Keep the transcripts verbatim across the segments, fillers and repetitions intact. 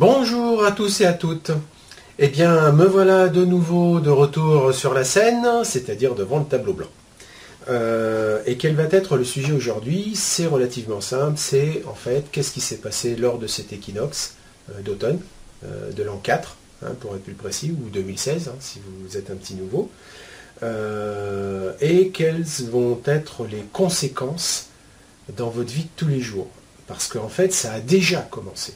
Bonjour à tous et à toutes. Eh bien, me voilà de nouveau de retour sur la scène, c'est-à-dire devant le tableau blanc. Euh, et quel va être le sujet aujourd'hui? C'est relativement simple, c'est en fait qu'est-ce qui s'est passé lors de cet équinoxe euh, d'automne, euh, de l'an quatre, hein, pour être plus précis, ou deux mille seize, hein, si vous êtes un petit nouveau. Euh, et quelles vont être les conséquences dans votre vie de tous les jours. Parce qu'en fait, ça a déjà commencé.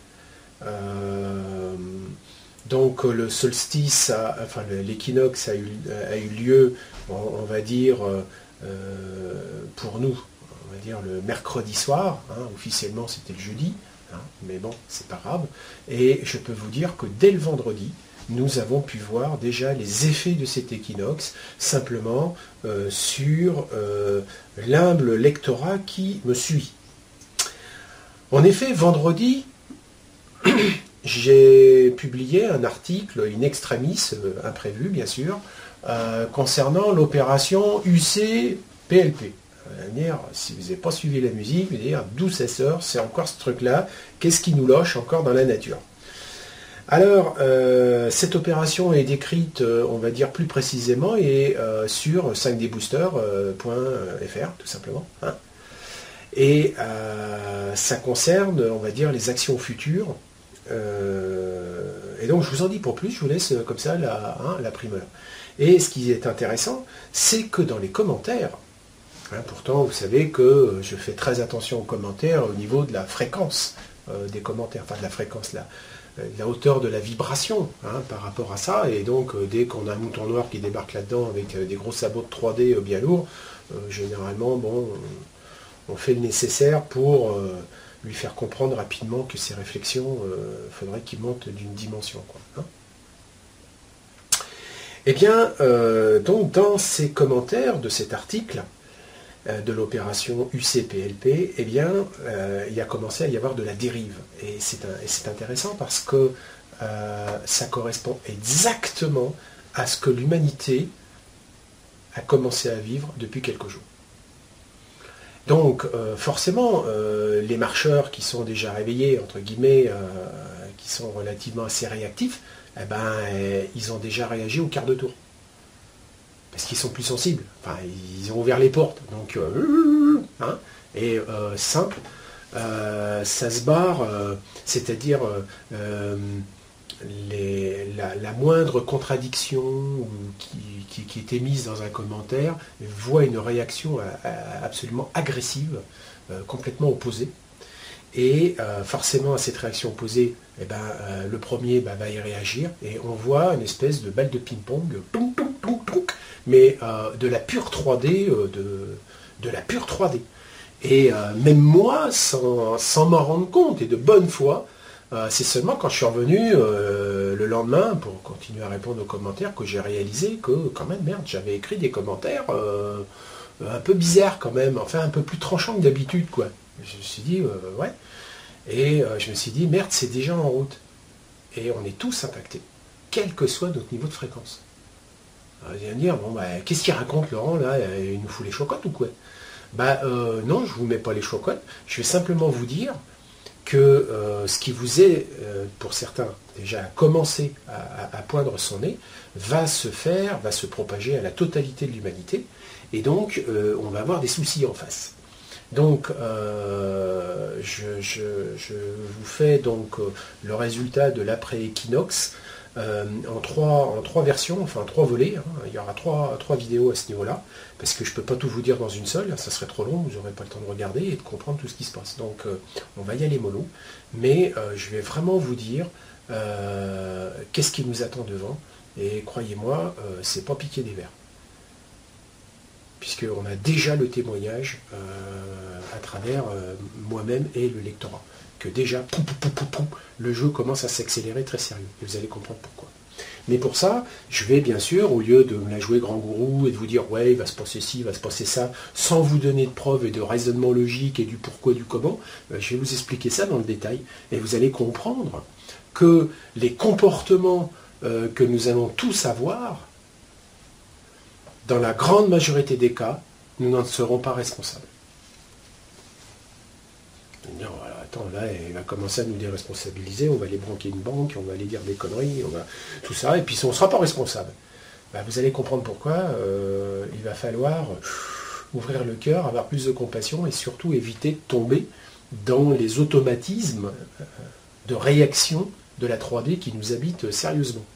Euh, donc le solstice, a, enfin l'équinoxe a eu, a eu lieu, on, on va dire, euh, pour nous, on va dire le mercredi soir, hein, officiellement c'était le jeudi, hein, mais bon, c'est pas grave. Et je peux vous dire que dès le vendredi, nous avons pu voir déjà les effets de cet équinoxe, simplement euh, sur euh, l'humble lectorat qui me suit. En effet, vendredi, j'ai publié un article in extremis, euh, imprévu bien sûr, euh, concernant l'opération U C P L P. Dire, si vous n'avez pas suivi la musique, vous allez dire d'où ça sort, c'est encore ce truc-là, qu'est-ce qui nous loche encore dans la nature? Alors, euh, cette opération est décrite, euh, on va dire plus précisément, et euh, sur cinq d booster point f r, tout simplement. Hein. Et euh, ça concerne, on va dire, les actions futures. Euh, et donc, je vous en dis pour plus, je vous laisse comme ça la, hein, la primeur. Et ce qui est intéressant, c'est que dans les commentaires, hein, pourtant, vous savez que je fais très attention aux commentaires au niveau de la fréquence euh, des commentaires, enfin de la fréquence là. La hauteur de la vibration hein, par rapport à ça, et donc euh, dès qu'on a un mouton noir qui débarque là-dedans avec euh, des gros sabots de trois D euh, bien lourds, euh, généralement bon, on, on fait le nécessaire pour euh, lui faire comprendre rapidement que ses réflexions, il euh, faudrait qu'il monte d'une dimension. Quoi, hein. Eh bien, euh, donc dans ces commentaires de cet article, de l'opération U C P L P, eh bien, euh, il a commencé à y avoir de la dérive. Et c'est intéressant parce que euh, ça correspond exactement à ce que l'humanité a commencé à vivre depuis quelques jours. Donc, euh, forcément, euh, les marcheurs qui sont déjà réveillés, entre guillemets, euh, qui sont relativement assez réactifs, eh ben, eh, ils ont déjà réagi au quart de tour. Parce qu'ils sont plus sensibles. Enfin, ils ont ouvert les portes. Donc, euh, hein, et euh, simple, euh, ça se barre, euh, c'est-à-dire euh, les, la, la moindre contradiction qui, qui, qui est émise dans un commentaire voit une réaction à, à, absolument agressive, euh, complètement opposée. Et euh, forcément, à cette réaction opposée, eh ben, euh, le premier bah, va y réagir. Et on voit une espèce de balle de ping-pong, mais euh, de la pure trois D, euh, de, de la pure trois D. Et euh, même moi, sans, sans m'en rendre compte, et de bonne foi, euh, c'est seulement quand je suis revenu euh, le lendemain, pour continuer à répondre aux commentaires, que j'ai réalisé que, quand même, merde, j'avais écrit des commentaires euh, un peu bizarres quand même, enfin un peu plus tranchants que d'habitude, quoi. Je me suis dit, euh, ouais. Et euh, je me suis dit, merde, c'est déjà en route. Et on est tous impactés, quel que soit notre niveau de fréquence. Vous allez me dire, bon, bah, qu'est-ce qu'il raconte Laurent, là? Il nous fout les chocottes ou quoi? Bah, euh, non, je ne vous mets pas les chocottes. Je vais simplement vous dire que euh, ce qui vous est, euh, pour certains, déjà commencé à, à, à poindre son nez, va se faire, va se propager à la totalité de l'humanité. Et donc, euh, on va avoir des soucis en face. Donc, euh, je, je, je vous fais donc euh, le résultat de l'après-équinoxe euh, en, trois, en trois versions, enfin trois volets. Hein. Il y aura trois, trois vidéos à ce niveau-là, parce que je ne peux pas tout vous dire dans une seule, ça serait trop long, vous n'aurez pas le temps de regarder et de comprendre tout ce qui se passe. Donc, euh, on va y aller mollo, mais euh, je vais vraiment vous dire euh, qu'est-ce qui nous attend devant, et croyez-moi, euh, c'est pas piquer des verres. Puisqu'on a déjà le témoignage euh, à travers euh, moi-même et le lectorat, que déjà, pou, pou, pou, pou, pou, le jeu commence à s'accélérer très sérieux, et vous allez comprendre pourquoi. Mais pour ça, je vais bien sûr, au lieu de me la jouer grand gourou et de vous dire, ouais, il va se passer ci, il va se passer ça, sans vous donner de preuves et de raisonnement logique et du pourquoi, du comment, euh, je vais vous expliquer ça dans le détail, et vous allez comprendre que les comportements euh, que nous allons tous avoir, dans la grande majorité des cas, nous n'en serons pas responsables. Non, attends, là, il va commencer à nous déresponsabiliser, on va aller branquer une banque, on va aller dire des conneries, on va tout ça, et puis on ne sera pas responsable. Ben, vous allez comprendre pourquoi euh, il va falloir ouvrir le cœur, avoir plus de compassion et surtout éviter de tomber dans les automatismes de réaction de la trois D qui nous habitent sérieusement.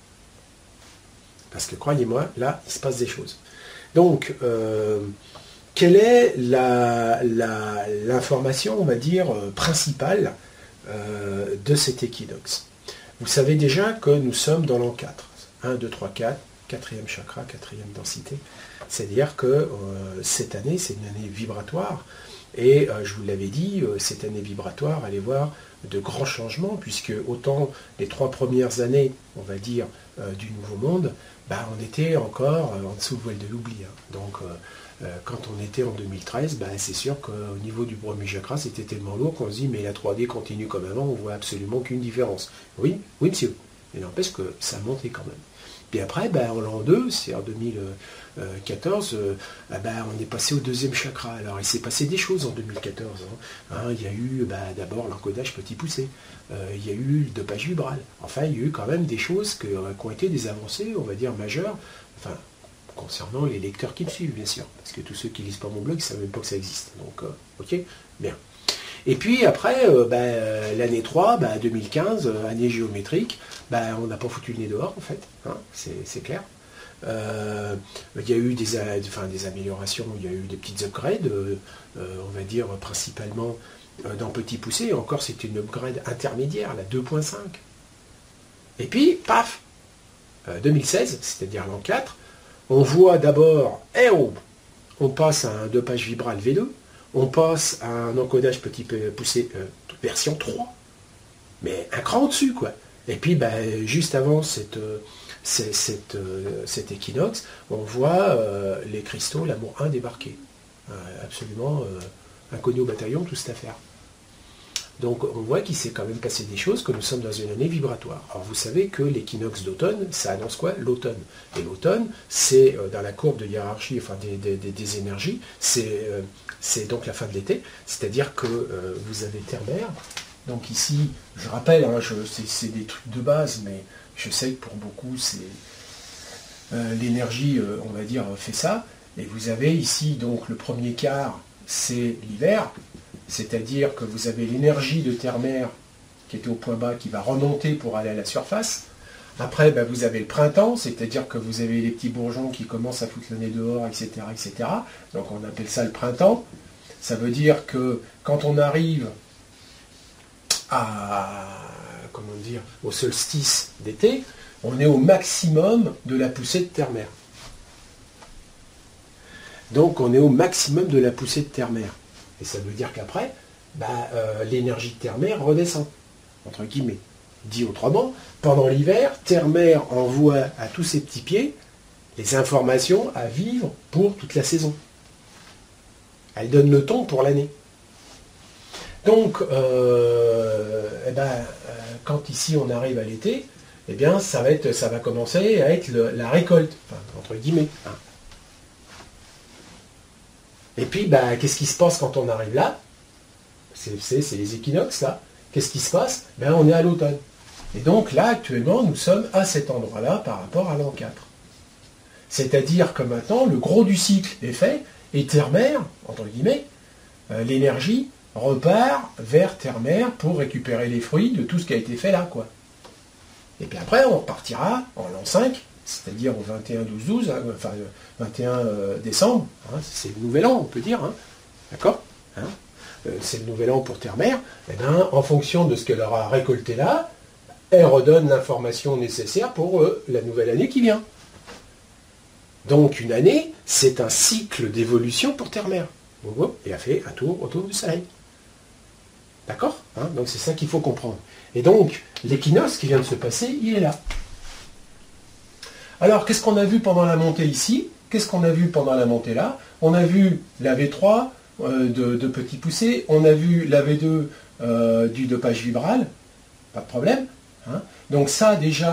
Parce que croyez-moi, là, il se passe des choses. Donc, euh, quelle est la, la, l'information, on va dire, principale euh, de cet équinoxe? Vous savez déjà que nous sommes dans l'an quatre. un, deux, trois, quatre, quatrième chakra, quatrième densité. C'est-à-dire que euh, cette année, c'est une année vibratoire. Et euh, je vous l'avais dit, euh, cette année vibratoire, allez voir de grands changements, puisque autant les trois premières années, on va dire, euh, du Nouveau Monde, bah, on était encore euh, en dessous le voile de l'oubli. Hein. Donc, euh, euh, quand on était en deux mille treize, bah, c'est sûr qu'au niveau du premier chakra, c'était tellement lourd qu'on se dit, mais la trois D continue comme avant, on voit absolument qu'une différence. Oui, oui, monsieur. Mais n'empêche que ça montait quand même. Puis après, ben, en l'an deux, c'est en deux mille quatorze, euh, ben, on est passé au deuxième chakra. Alors il s'est passé des choses en deux mille quatorze. Hein. Hein, il y a eu ben, d'abord l'encodage petit poussé. Euh, il y a eu le dopage vibral. Enfin, il y a eu quand même des choses que, euh, qui ont été des avancées, on va dire, majeures. Enfin, concernant les lecteurs qui me suivent, bien sûr. Parce que tous ceux qui lisent pas mon blog, ils ne savent même pas que ça existe. Donc, euh, ok, bien. Et puis après, euh, ben, euh, l'année trois, ben, deux mille quinze, euh, année géométrique, ben, on n'a pas foutu le nez dehors, en fait, hein, c'est clair. Euh, il y a eu des, enfin, des améliorations, il y a eu des petites upgrades, euh, euh, on va dire principalement euh, dans Petit Poussé, encore c'est une upgrade intermédiaire, la deux point cinq. Et puis, paf, euh, deux mille seize, c'est-à-dire l'an quatre, on voit d'abord, eh oh, on passe à un dopage vibral V deux, on passe à un encodage petit poussé euh, version trois, mais un cran au-dessus, quoi. Et puis, ben, juste avant cette, euh, cette, cette, euh, cet équinoxe, on voit euh, les cristaux, l'amour un débarquer. Euh, absolument euh, inconnu au bataillon, toute cette affaire. Donc, on voit qu'il s'est quand même passé des choses, que nous sommes dans une année vibratoire. Alors, vous savez que l'équinoxe d'automne, ça annonce quoi? L'automne. Et l'automne, c'est euh, dans la courbe de hiérarchie, enfin, des, des, des, des énergies, c'est... Euh, c'est donc la fin de l'été, c'est-à-dire que euh, vous avez Terre-Mer. Donc ici, je rappelle, hein, c'est des trucs de base, mais je sais que pour beaucoup, c'est euh, l'énergie, euh, on va dire, fait ça. Et vous avez ici, donc le premier quart, c'est l'hiver, c'est-à-dire que vous avez l'énergie de Terre-Mer qui était au point bas, qui va remonter pour aller à la surface. Après, ben, vous avez le printemps, c'est-à-dire que vous avez les petits bourgeons qui commencent à foutre le nez dehors, et cetera, et cetera. Donc on appelle ça le printemps. Ça veut dire que quand on arrive à, comment dire, au solstice d'été, on est au maximum de la poussée de Terre-Mer. Donc on est au maximum de la poussée de Terre-Mer. Et ça veut dire qu'après, ben, euh, l'énergie de Terre-Mer redescend, entre guillemets. Dit autrement, pendant l'hiver, Terre-Mer envoie à tous ses petits pieds les informations à vivre pour toute la saison. Elle donne le ton pour l'année. Donc, euh, eh ben, euh, quand ici on arrive à l'été, eh bien, ça va, être, ça va commencer à être le, la récolte, enfin, entre guillemets. Hein. Et puis, ben, qu'est-ce qui se passe quand on arrive là? C'est les équinoxes, là. Qu'est-ce qui se passe? Ben, on est à l'automne. Et donc là, actuellement, nous sommes à cet endroit-là par rapport à l'an quatre. C'est-à-dire que maintenant, le gros du cycle est fait, et Terre-Mer, entre guillemets, euh, l'énergie repart vers Terre-Mer pour récupérer les fruits de tout ce qui a été fait là, quoi. Et puis après, on repartira en l'an cinq, c'est-à-dire au vingt et un douze douze, hein, enfin vingt et un euh, décembre, hein, c'est le nouvel an, on peut dire, hein, d'accord, hein, euh, c'est le nouvel an pour Terre-Mer, et bien, en fonction de ce qu'elle aura récolté là, elle redonne l'information nécessaire pour euh, la nouvelle année qui vient. Donc une année, c'est un cycle d'évolution pour Terre-Mer. Et elle fait un tour autour du Soleil. D'accord, hein? Donc c'est ça qu'il faut comprendre. Et donc, l'équinoxe qui vient de se passer, il est là. Alors, qu'est-ce qu'on a vu pendant la montée ici? Qu'est-ce qu'on a vu pendant la montée là? On a vu la V trois euh, de, de Petit Poussé, on a vu la V deux euh, du dopage vibral, pas de problème. Hein. Donc ça, déjà,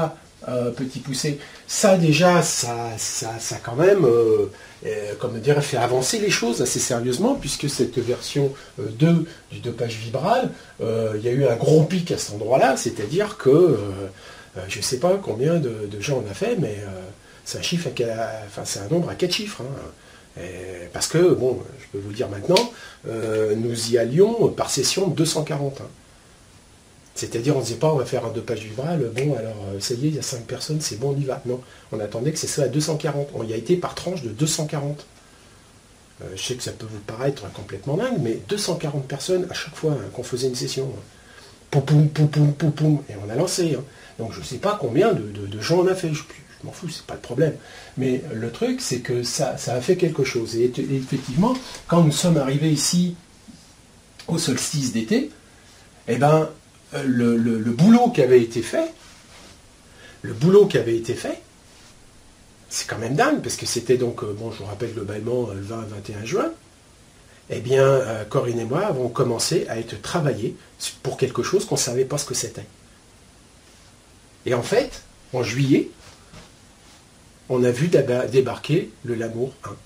euh, petit poussé. Ça déjà, ça, ça, ça quand même, euh, euh, comme dire, fait avancer les choses assez sérieusement, puisque cette version euh, deux du dopage vibral, euh, il y a eu un gros pic à cet endroit-là, c'est-à-dire que, euh, euh, je ne sais pas combien de, de gens on a fait, mais euh, c'est un chiffre, à, enfin c'est un nombre à quatre chiffres. Hein. Et, parce que, bon, je peux vous le dire maintenant, euh, nous y allions par session de deux cent quarante. Hein. C'est-à-dire, on ne disait pas, on va faire un dopage vibral, bon, alors, ça y est, il y a cinq personnes, c'est bon, on y va. Non, on attendait que c'est ça à deux cent quarante. On y a été par tranche de deux cent quarante. Euh, je sais que ça peut vous paraître complètement dingue, mais deux cent quarante personnes à chaque fois hein, qu'on faisait une session. Poum, poum, poum, poum, poum, poum, et on a lancé. Hein. Donc, je ne sais pas combien de, de, de gens on a fait. Je, je m'en fous, c'est pas le problème. Mais le truc, c'est que ça, ça a fait quelque chose. Et, et effectivement, quand nous sommes arrivés ici, au solstice d'été, eh ben, Le, le, le boulot qui avait été fait, le boulot qui avait été fait, c'est quand même dingue, parce que c'était donc, bon, je vous rappelle globalement, le vingt vingt et un juin, eh bien, euh, Corinne et moi avons commencé à être travaillés pour quelque chose qu'on ne savait pas ce que c'était. Et en fait, en juillet, on a vu débarquer le Lamour un.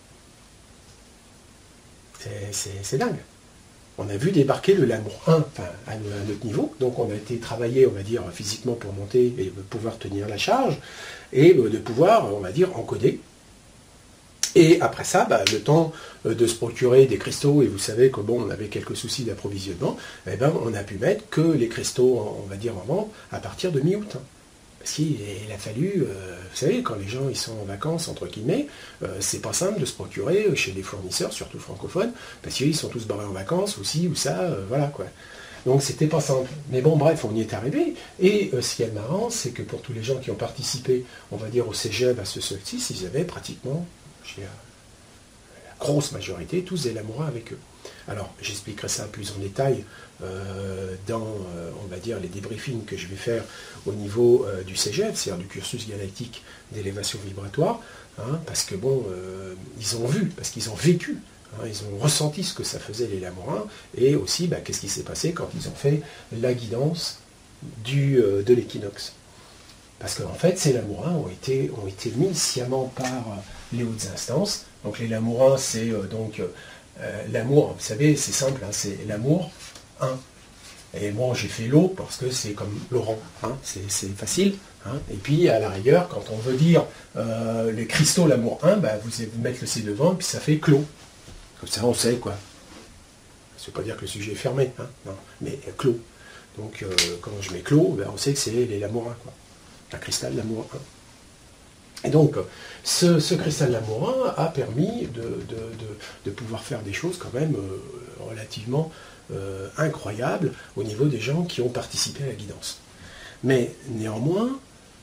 C'est dingue. On a vu débarquer le Lamour un enfin, à notre niveau. Donc on a été travaillé, on va dire, physiquement pour monter et pouvoir tenir la charge, et de pouvoir, on va dire, encoder. Et après ça, bah, le temps de se procurer des cristaux, et vous savez que bon, on avait quelques soucis d'approvisionnement, eh ben, on a pu mettre que les cristaux, on va dire, en vente à partir de mi-août. Parce qu'il a fallu, euh, vous savez, quand les gens ils sont en vacances, entre guillemets, euh, c'est pas simple de se procurer chez les fournisseurs, surtout francophones, parce qu'ils sont tous barrés en vacances, ou ci, ou ça, euh, voilà quoi. Donc c'était pas simple. Mais bon, bref, on y est arrivé. Et euh, ce qui est marrant, c'est que pour tous les gens qui ont participé, on va dire, au cégep, à ce solstice, ils avaient pratiquement, je dirais, la grosse majorité, tous des Lamourins avec eux. Alors, j'expliquerai ça plus en détail euh, dans, euh, on va dire, les débriefings que je vais faire au niveau euh, du cégep, c'est-à-dire du cursus galactique d'élévation vibratoire, hein, parce que bon, euh, ils ont vu, parce qu'ils ont vécu, hein, ils ont ressenti ce que ça faisait les Lamourins, et aussi, bah, qu'est-ce qui s'est passé quand ils ont fait la guidance du, euh, de l'équinoxe. Parce qu'en fait, ces Lamourins ont été, ont été mis sciemment par euh, les hautes instances. Donc les Lamourins, c'est euh, donc... Euh, Euh, l'amour, vous savez, c'est simple, hein, c'est l'amour un. Et bon, j'ai fait l'eau parce que c'est comme Laurent, hein, c'est facile. Hein. Et puis, à la rigueur, quand on veut dire euh, les cristaux l'amour un, bah, vous, vous mettez le C devant, puis ça fait clos. Comme ça, on sait quoi. Ça ne veut pas dire que le sujet est fermé, hein, non, mais clos. Donc, euh, quand je mets clos, bah, on sait que c'est les l'amour un, quoi. Un cristal l'amour un. Et donc, ce, ce cristal Lamourin a permis de, de, de, de pouvoir faire des choses quand même euh, relativement euh, incroyables au niveau des gens qui ont participé à la guidance. Mais néanmoins,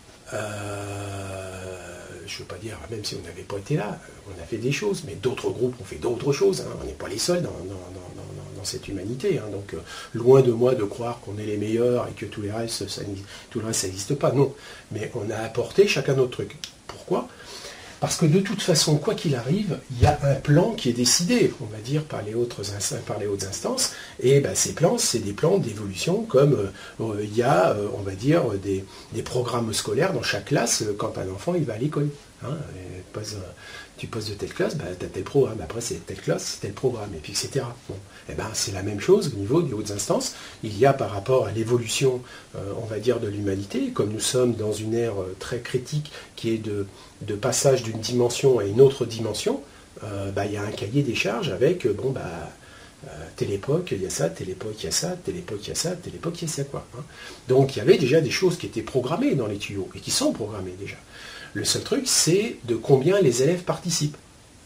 euh, je ne veux pas dire, même si on n'avait pas été là, on a fait des choses, mais d'autres groupes ont fait d'autres choses. Hein. On n'est pas les seuls dans, dans, dans, dans, dans cette humanité. Hein. Donc, euh, loin de moi de croire qu'on est les meilleurs et que tout, les restes, ça, tout le reste, ça n'existe pas. Non. Mais on a apporté chacun notre truc. Pourquoi ? Parce que de toute façon, quoi qu'il arrive, il y a un plan qui est décidé, on va dire, par les, autres, par les hautes instances, et ben, ces plans, c'est des plans d'évolution, comme euh, il y a, euh, on va dire, des, des programmes scolaires dans chaque classe, euh, quand un enfant il va à l'école. Hein, tu passes de telle classe, ben, tu as tel programme, après c'est telle classe, c'est tel programme, et puis et cetera. Bon. Et ben, c'est la même chose au niveau des hautes instances. Il y a par rapport à l'évolution, euh, on va dire, de l'humanité, comme nous sommes dans une ère euh, très critique qui est de, de passage d'une dimension à une autre dimension, euh, ben, il y a un cahier des charges avec, euh, bon, bah, euh, telle époque, il y a ça, telle époque, il y a ça, telle époque, il y a ça, telle époque, il y a ça, quoi. Hein. Donc il y avait déjà des choses qui étaient programmées dans les tuyaux, et qui sont programmées déjà. Le seul truc, c'est de combien les élèves participent.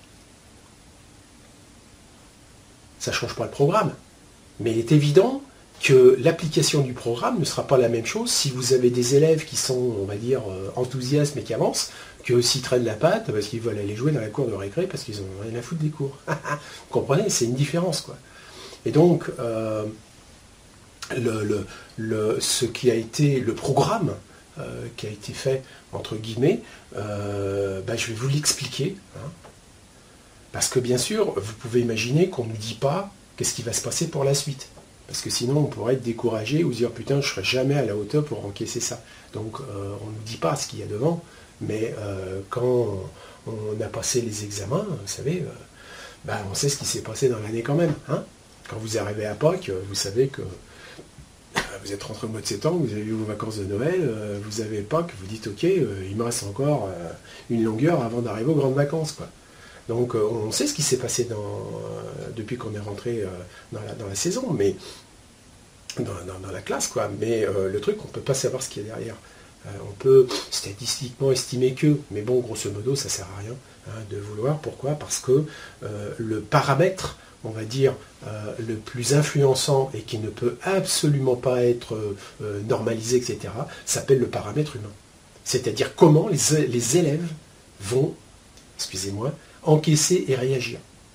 Ça ne change pas le programme. Mais il est évident que l'application du programme ne sera pas la même chose si vous avez des élèves qui sont, on va dire, enthousiastes et qui avancent, que s'ils traînent la patte parce qu'ils veulent aller jouer dans la cour de récré parce qu'ils ont rien à foutre des cours. Vous comprenez? C'est une différence, quoi. Et donc, euh, le, le, le, ce qui a été le programme euh, qui a été fait, entre guillemets, euh, bah, je vais vous l'expliquer. Hein. Parce que bien sûr, vous pouvez imaginer qu'on ne nous dit pas qu'est-ce qui va se passer pour la suite. Parce que sinon, on pourrait être découragé ou se dire, putain, je ne serai jamais à la hauteur pour encaisser ça. Donc, euh, on ne nous dit pas ce qu'il y a devant, mais euh, quand on a passé les examens, vous savez, euh, ben, on sait ce qui s'est passé dans l'année quand même. Hein. Quand vous arrivez à Pâques, vous savez que vous êtes rentré au mois de septembre, vous avez eu vos vacances de Noël, euh, vous avez Pâques, vous dites, ok, euh, il me reste encore euh, une longueur avant d'arriver aux grandes vacances, quoi. Donc euh, on sait ce qui s'est passé dans, euh, depuis qu'on est rentré euh, dans, la, dans la saison, mais dans, dans, dans la classe, quoi. Mais euh, le truc, on ne peut pas savoir ce qu'il y a derrière. Euh, on peut statistiquement estimer que, mais bon, grosso modo, ça ne sert à rien hein, de vouloir. Pourquoi? Parce que euh, le paramètre, on va dire, euh, le plus influençant et qui ne peut absolument pas être euh, normalisé, et cetera, s'appelle le paramètre humain. C'est-à-dire comment les, les élèves vont, excusez-moi, encaisser et réagir.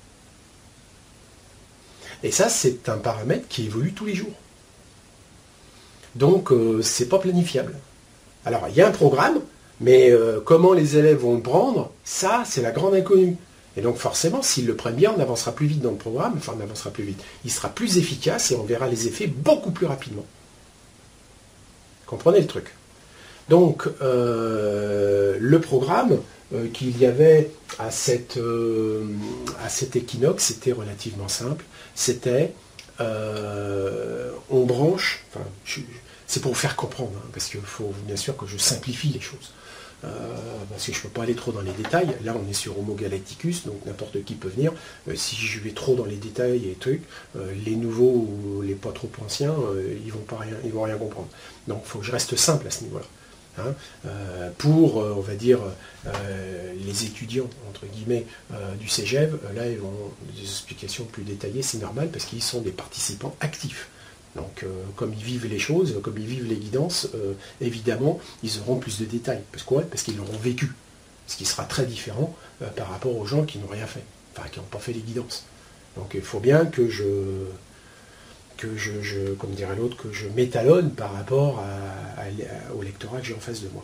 Et ça, c'est un paramètre qui évolue tous les jours. Donc, euh, c'est pas planifiable. Alors, il y a un programme, mais euh, comment les élèves vont le prendre, ça, c'est la grande inconnue. Et donc, forcément, s'ils le prennent bien, on avancera plus vite dans le programme, enfin, on avancera plus vite. Il sera plus efficace et on verra les effets beaucoup plus rapidement. Comprenez le truc. Donc, euh, le programme euh, qu'il y avait à, cette, euh, à cet équinoxe, c'était relativement simple. C'était, euh, on branche, enfin, je, c'est pour vous faire comprendre, hein, parce qu'il faut bien sûr que je simplifie les choses. Euh, parce que je ne peux pas aller trop dans les détails. Là, on est sur Homo galacticus, donc n'importe qui peut venir. Euh, si je vais trop dans les détails et trucs, euh, les nouveaux ou les pas trop anciens, euh, ils vont pas rien, ils vont rien comprendre. Donc, il faut que je reste simple à ce niveau-là. Hein, euh, pour, euh, on va dire, euh, les étudiants, entre guillemets, euh, du cégep, euh, là, ils vont des explications plus détaillées, c'est normal, parce qu'ils sont des participants actifs. Donc, euh, comme ils vivent les choses, comme ils vivent les guidances, euh, évidemment, ils auront plus de détails. Parce quoi? Parce qu'ils l'auront vécu. Ce qui sera très différent euh, par rapport aux gens qui n'ont rien fait, enfin, qui n'ont pas fait les guidances. Donc, il faut bien que je... que je, je, comme dirait l'autre, que je m'étalonne par rapport à, à, au lectorat que j'ai en face de moi.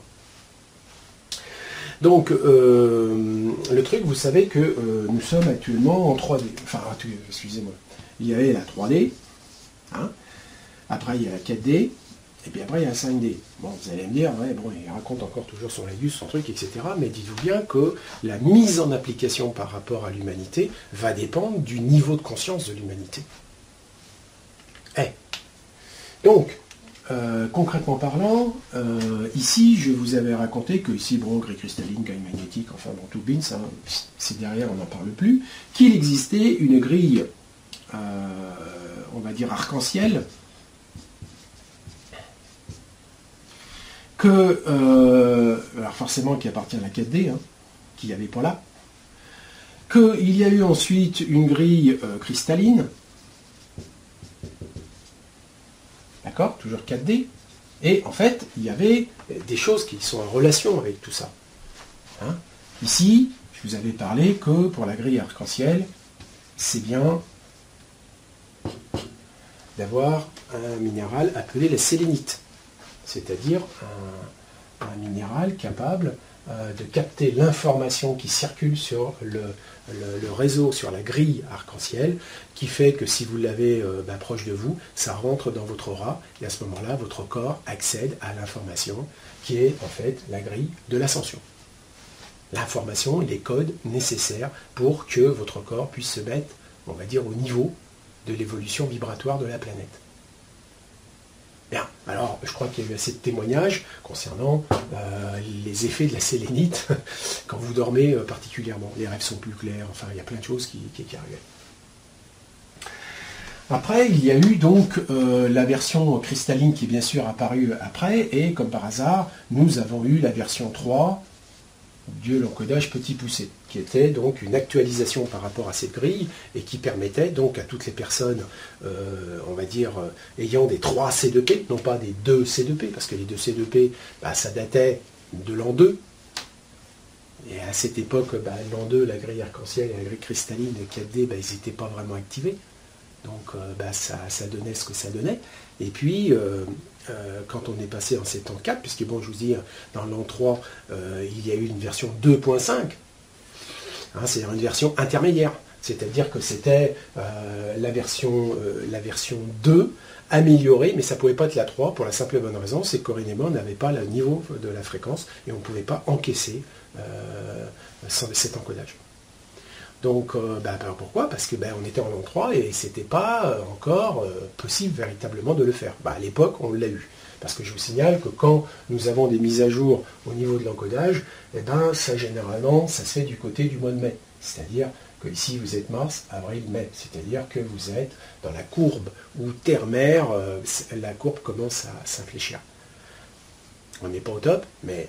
Donc, euh, le truc, vous savez que euh, nous sommes actuellement en trois D. Enfin, excusez-moi. Il y avait la trois D, hein, après il y a la quatre D, et puis après il y a la cinq D. Bon, vous allez me dire, ouais, bon, il raconte encore toujours son laïus, son truc, et cetera. Mais dites-vous bien que la mise en application par rapport à l'humanité va dépendre du niveau de conscience de l'humanité. Eh. Donc, euh, concrètement parlant, euh, ici, je vous avais raconté que ici, bon, gris cristalline, grille magnétique, enfin bon, tout bins, hein, c'est derrière, on n'en parle plus, qu'il existait une grille, euh, on va dire arc-en-ciel, que, euh, alors forcément qui appartient à la quatre D, hein, qu'il n'y avait pas là, qu'il y a eu ensuite une grille euh, cristalline, d'accord, toujours quatre D, et en fait, il y avait des choses qui sont en relation avec tout ça. Hein, ici, je vous avais parlé que pour la grille arc-en-ciel, c'est bien d'avoir un minéral appelé la sélénite, c'est-à-dire un, un minéral capable euh, de capter l'information qui circule sur le, le, le réseau, sur la grille arc-en-ciel, qui fait que si vous l'avez euh, bah, proche de vous, ça rentre dans votre aura, et à ce moment-là, votre corps accède à l'information qui est en fait la grille de l'ascension. L'information, les codes nécessaires pour que votre corps puisse se mettre, on va dire, au niveau de l'évolution vibratoire de la planète. Bien, alors je crois qu'il y a eu assez de témoignages concernant euh, les effets de la sélénite quand vous dormez euh, particulièrement. Les rêves sont plus clairs, enfin il y a plein de choses qui, qui, qui arrivent. Après, il y a eu donc euh, la version cristalline qui est bien sûr apparue après, et comme par hasard, nous avons eu la version trois, Dieu l'encodage petit poussé, qui était donc une actualisation par rapport à cette grille et qui permettait donc à toutes les personnes, euh, on va dire, euh, ayant des trois C deux P, non pas des deux C deux P, parce que les deux C deux P, bah, ça datait de l'an deux. Et à cette époque, bah, l'an deux, la grille arc-en-ciel et la grille cristalline quatre D, bah, ils n'étaient pas vraiment activés. Donc euh, bah, ça, ça donnait ce que ça donnait. Et puis, euh, euh, quand on est passé en sept ans quatre, puisque bon, je vous dis, dans l'an trois, euh, il y a eu une version deux point cinq, hein, c'est-à-dire une version intermédiaire. C'est-à-dire que c'était euh, la, version, euh, la version deux améliorée, mais ça ne pouvait pas être la trois pour la simple et bonne raison, c'est que Corinne et moi n'avait pas le niveau de la fréquence et on ne pouvait pas encaisser euh, cet encodage. Donc, euh, bah, bah, pourquoi? Parce que bah, on était en langue trois et c'était pas encore euh, possible véritablement de le faire. Bah, à l'époque, on l'a eu. Parce que je vous signale que quand nous avons des mises à jour au niveau de l'encodage, eh ben, ça généralement, ça se fait du côté du mois de mai. C'est-à-dire que ici vous êtes mars, avril, mai. C'est-à-dire que vous êtes dans la courbe où terre-mer, euh, la courbe commence à s'infléchir. On n'est pas au top, mais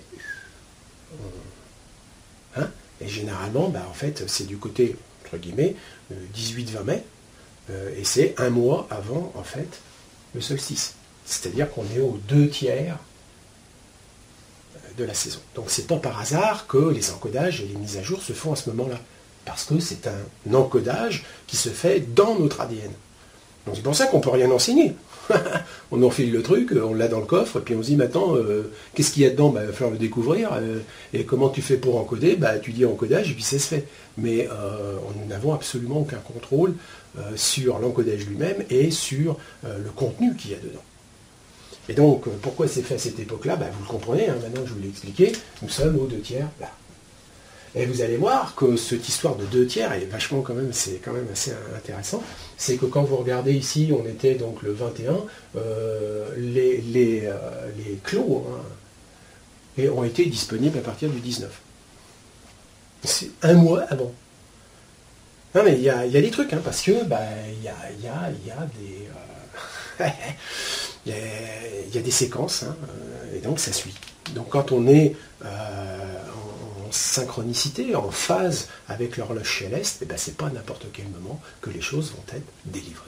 on... hein, et généralement, bah, en fait, c'est du côté, entre guillemets, dix-huit vingt mai, euh, et c'est un mois avant, en fait, le solstice. C'est-à-dire qu'on est aux deux tiers de la saison. Donc c'est pas par hasard que les encodages et les mises à jour se font à ce moment-là. Parce que c'est un encodage qui se fait dans notre A D N. Donc c'est pour ça qu'on ne peut rien enseigner. On enfile le truc, on l'a dans le coffre, et puis on se dit maintenant, euh, qu'est-ce qu'il y a dedans? Bah, il va falloir le découvrir. Euh, et comment tu fais pour encoder? Bah, tu dis encodage, et puis ça se fait. Mais euh, nous n'avons absolument aucun contrôle euh, sur l'encodage lui-même et sur euh, le contenu qu'il y a dedans. Et donc, pourquoi c'est fait à cette époque-là? Bah, vous le comprenez, hein, maintenant que je vous l'ai expliqué, nous sommes aux deux tiers là. Et vous allez voir que cette histoire de deux tiers est vachement quand même, c'est quand même assez intéressant. C'est que quand vous regardez ici, on était donc le vingt et un, euh, les, les, euh, les clos hein, et ont été disponibles à partir du dix-neuf. C'est un mois avant. Non mais il y a, y a des trucs, hein, parce que bah, y, a, y, a, y a des... Euh, il y, y a des séquences, hein, et donc ça suit. Donc quand on est euh, en, en synchronicité, en phase avec l'horloge céleste, et ben c'est pas à n'importe quel moment que les choses vont être délivrées.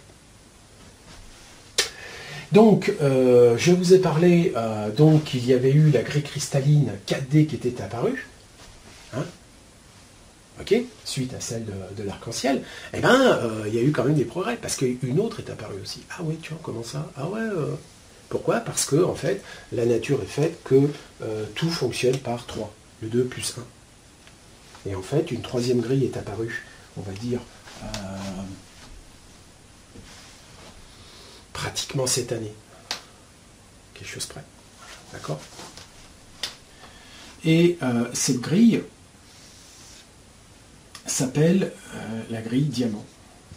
Donc, euh, je vous ai parlé, euh, donc qu'il y avait eu la grille cristalline quatre D qui était apparue, hein, ok, suite à celle de, de l'arc-en-ciel, eh bien, euh, il y a eu quand même des progrès, parce qu'une autre est apparue aussi. Ah oui, tu vois, comment ça? Ah ouais, euh, pourquoi? Parce que, en fait, la nature est faite que euh, tout fonctionne par trois, le deux plus un. Et en fait, une troisième grille est apparue, on va dire, euh, pratiquement cette année. Quelque chose près. D'accord? Et euh, cette grille s'appelle euh, la grille diamant.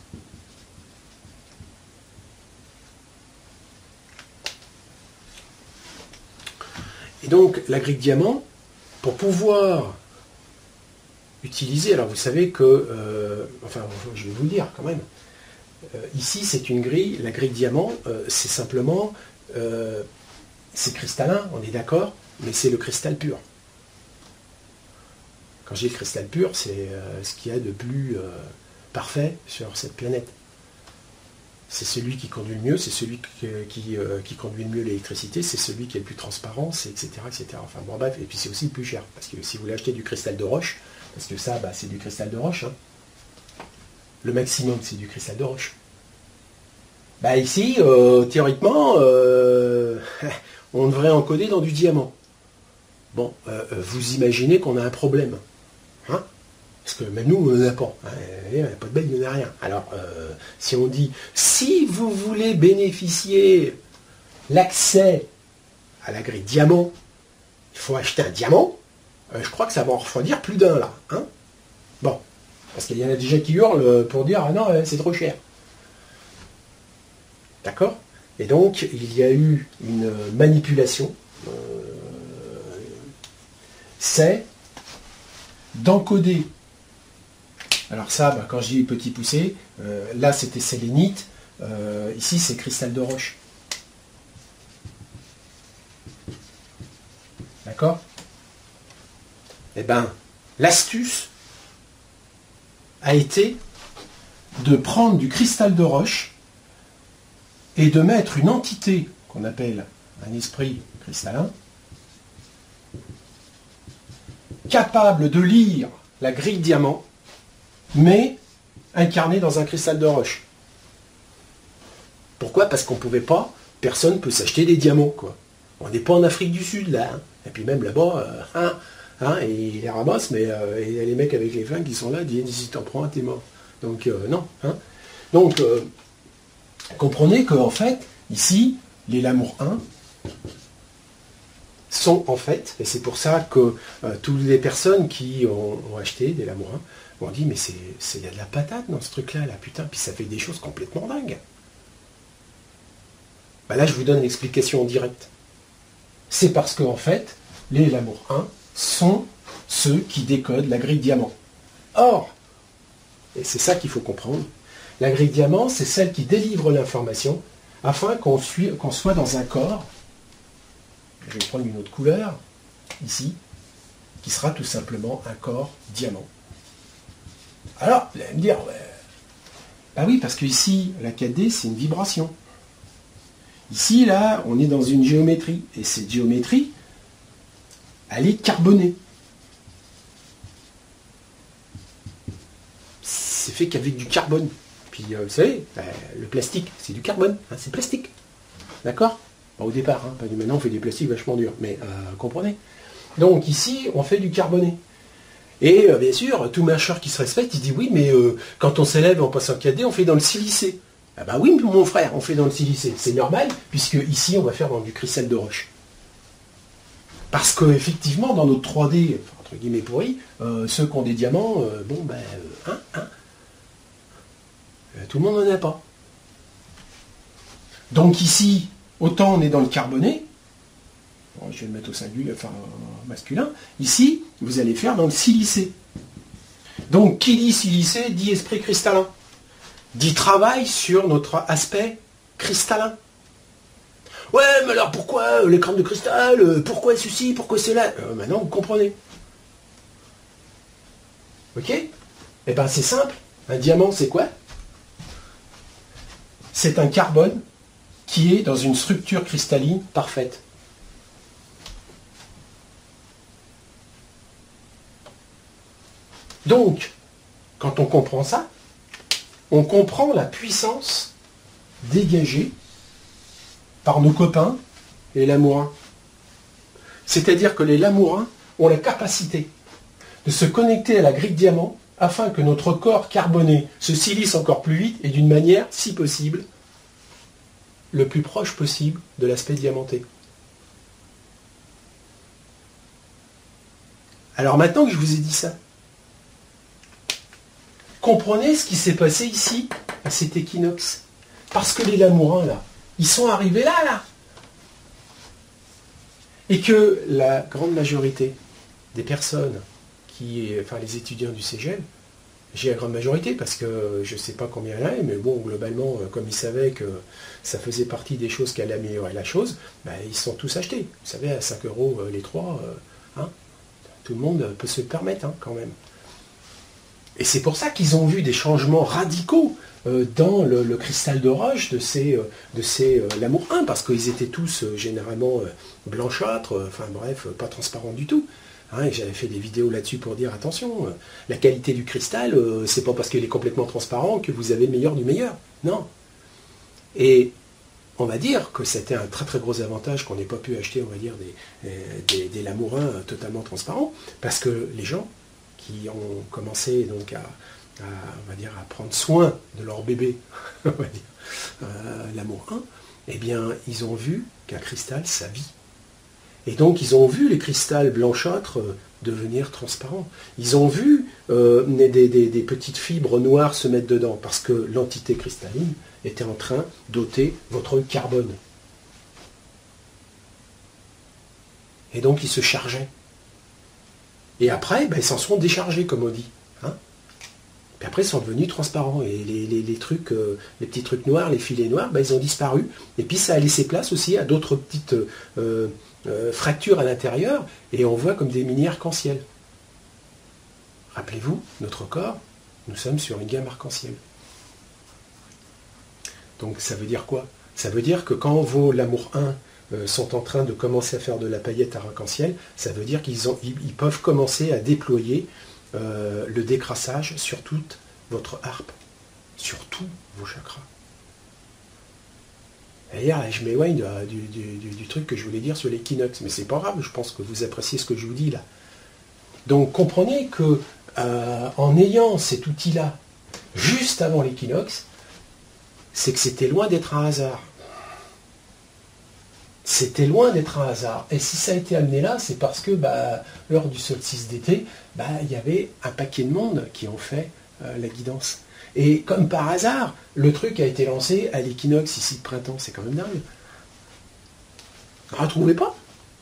Et donc, la grille diamant, pour pouvoir utiliser, alors vous savez que, euh, enfin, je vais vous le dire quand même, euh, ici c'est une grille, la grille diamant, euh, c'est simplement, euh, c'est cristallin, on est d'accord, mais c'est le cristal pur. Quand je dis le cristal pur, c'est euh, ce qu'il y a de plus euh, parfait sur cette planète. C'est celui qui conduit le mieux, c'est celui qui, qui, euh, qui conduit le mieux l'électricité, c'est celui qui est le plus transparent, c'est et cetera, et cetera. Enfin bon bref, et puis c'est aussi le plus cher, parce que si vous voulez acheter du cristal de roche, parce que ça, bah, c'est du cristal de roche, hein. Le maximum, c'est du cristal de roche. Bah ici, euh, théoriquement, euh, on devrait encoder dans du diamant. Bon, euh, vous imaginez qu'on a un problème. Hein, parce que même nous, on n'en a pas. Hein, il n'y a pas de belle, il n'y en a rien. Alors, euh, si on dit, si vous voulez bénéficier l'accès à la grille diamant, il faut acheter un diamant, euh, je crois que ça va en refroidir plus d'un, là. Hein, bon, parce qu'il y en a déjà qui hurlent pour dire, ah non, c'est trop cher. D'accord? Et donc, il y a eu une manipulation. Euh, c'est d'encoder. Alors ça, bah, quand je dis petit poussé, euh, là c'était sélénite, euh, ici c'est cristal de roche. D'accord? Eh bien, l'astuce a été de prendre du cristal de roche et de mettre une entité qu'on appelle un esprit cristallin, capable de lire la grille diamant, mais incarné dans un cristal de roche. Pourquoi? Parce qu'on ne pouvait pas, personne ne peut s'acheter des diamants, quoi. On n'est pas en Afrique du Sud, là. Hein. Et puis même là-bas, euh, hein, hein, et ils les ramassent, mais euh, et les mecs avec les flingues qui sont là disent, si t'en prends un, t'es mort. Donc euh, non. Hein. Donc euh, comprenez qu'en fait, ici, les Lamour un sont en fait, et c'est pour ça que euh, toutes les personnes qui ont, ont acheté des Lamour un m'ont dit mais c'est il y a de la patate dans ce truc-là, là, putain, puis ça fait des choses complètement dingues. Bah là, je vous donne l'explication en direct. C'est parce qu'en fait, les Lamour un sont ceux qui décodent la grille diamant. Or, et c'est ça qu'il faut comprendre, la grille diamant, c'est celle qui délivre l'information afin qu'on qu'on soit dans un corps, je vais prendre une autre couleur, ici, qui sera tout simplement un corps diamant. Alors, vous allez me dire, ouais, bah oui, parce que ici, la quatre D, c'est une vibration. Ici, là, on est dans une géométrie, et cette géométrie, elle est carbonée. C'est fait qu'avec du carbone. Puis, euh, vous savez, bah, le plastique, c'est du carbone, hein, c'est plastique. D'accord? Bon, au départ, hein, maintenant on fait des plastiques vachement durs, mais euh, comprenez. Donc ici, on fait du carboné. Et euh, bien sûr, tout marcheur qui se respecte, il dit oui, mais euh, quand on s'élève en passant quatre D, on fait dans le silicé. Ah bah oui, mon frère, on fait dans le silicé. C'est normal, puisque ici, on va faire dans du cristal de roche. Parce qu'effectivement, dans notre trois D, entre guillemets pourri, euh, ceux qui ont des diamants, euh, bon, ben, euh, hein, hein, euh, tout le monde n'en a pas. Donc ici, autant on est dans le carboné, bon, je vais le mettre au singulier, enfin masculin, ici, vous allez faire dans le silicé. Donc, qui dit silicé, dit esprit cristallin, dit travail sur notre aspect cristallin. Ouais, mais alors pourquoi l'écran de cristal, pourquoi ceci, pourquoi cela euh, Maintenant, vous comprenez. Ok? Eh bien, c'est simple. Un diamant, c'est quoi? C'est un carbone qui est dans une structure cristalline parfaite. Donc, quand on comprend ça, on comprend la puissance dégagée par nos copains, les Lamourins. C'est-à-dire que les Lamourins ont la capacité de se connecter à la grille diamant afin que notre corps carboné se silisse encore plus vite et d'une manière, si possible, le plus proche possible de l'aspect diamanté. Alors maintenant que je vous ai dit ça, comprenez ce qui s'est passé ici, à cet équinoxe. Parce que les Lamourins, là, ils sont arrivés là, là. Et que la grande majorité des personnes, qui, enfin les étudiants du cégep, j'ai la grande majorité parce que je ne sais pas combien il y en a, mais bon, globalement, comme ils savaient que ça faisait partie des choses qui allaient améliorer la chose, ben, ils se sont tous achetés. Vous savez, à cinq euros les trois, euh, hein, tout le monde peut se le permettre hein, quand même. Et c'est pour ça qu'ils ont vu des changements radicaux euh, dans le, le cristal de roche de ces, euh, de ces euh, Lamour un, parce qu'ils étaient tous euh, généralement euh, blanchâtres, euh, enfin bref, euh, pas transparents du tout. Hein, et j'avais fait des vidéos là-dessus pour dire, attention, euh, la qualité du cristal, euh, c'est pas parce qu'il est complètement transparent que vous avez le meilleur du meilleur. Non. Et on va dire que c'était un très très gros avantage qu'on n'ait pas pu acheter, on va dire, des, des, des Lamour un totalement transparents, parce que les gens qui ont commencé donc à, à, on va dire, à prendre soin de leur bébé, on va dire, euh, Lamour un, eh bien, ils ont vu qu'un cristal, ça vit. Et donc, ils ont vu les cristals blanchâtres euh, devenir transparents. Ils ont vu euh, des, des, des petites fibres noires se mettre dedans, parce que l'entité cristalline était en train d'ôter votre carbone. Et donc, ils se chargeaient. Et après, ben, ils s'en sont déchargés, comme on dit. Hein, puis après, ils sont devenus transparents. Et les, les, les trucs, euh, les petits trucs noirs, les filets noirs, ben, ils ont disparu. Et puis, ça a laissé place aussi à d'autres petites euh, euh, fractures à l'intérieur. Et on voit comme des mini arcs-en-ciel. Rappelez-vous, notre corps, nous sommes sur une gamme arc-en-ciel. Donc, ça veut dire quoi? Ça veut dire que quand vos Lamour un sont en train de commencer à faire de la paillette arc-en-ciel, ça veut dire qu'ils ont, ils, ils peuvent commencer à déployer euh, le décrassage sur toute votre harpe, sur tous vos chakras. D'ailleurs, je m'éloigne du, du, du, du truc que je voulais dire sur l'équinoxe, mais c'est pas grave, je pense que vous appréciez ce que je vous dis là. Donc comprenez que euh, en ayant cet outil-là, juste avant l'équinoxe, c'est que c'était loin d'être un hasard. C'était loin d'être un hasard. Et si ça a été amené là, c'est parce que bah, lors du solstice d'été, bah, il y avait un paquet de monde qui ont fait euh, la guidance. Et comme par hasard, le truc a été lancé à l'équinoxe ici de printemps. C'est quand même dingue. Retrouvez pas?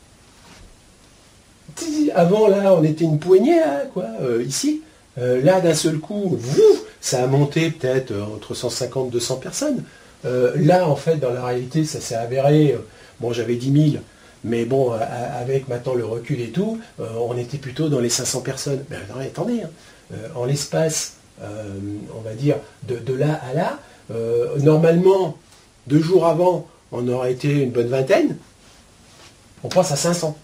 Avant, là, on était une poignée, là, quoi, euh, ici. Euh, là, d'un seul coup, vous, ça a monté peut-être euh, entre cent cinquante et deux cents personnes. Euh, là, en fait, dans la réalité, ça s'est avéré... Euh, bon, j'avais dix mille, mais bon, euh, avec maintenant le recul et tout, euh, on était plutôt dans les cinq cents personnes. Mais non, attendez, hein, euh, en l'espace, euh, on va dire, de, de là à là, euh, normalement, deux jours avant, on aurait été une bonne vingtaine. On passe à cinq cents.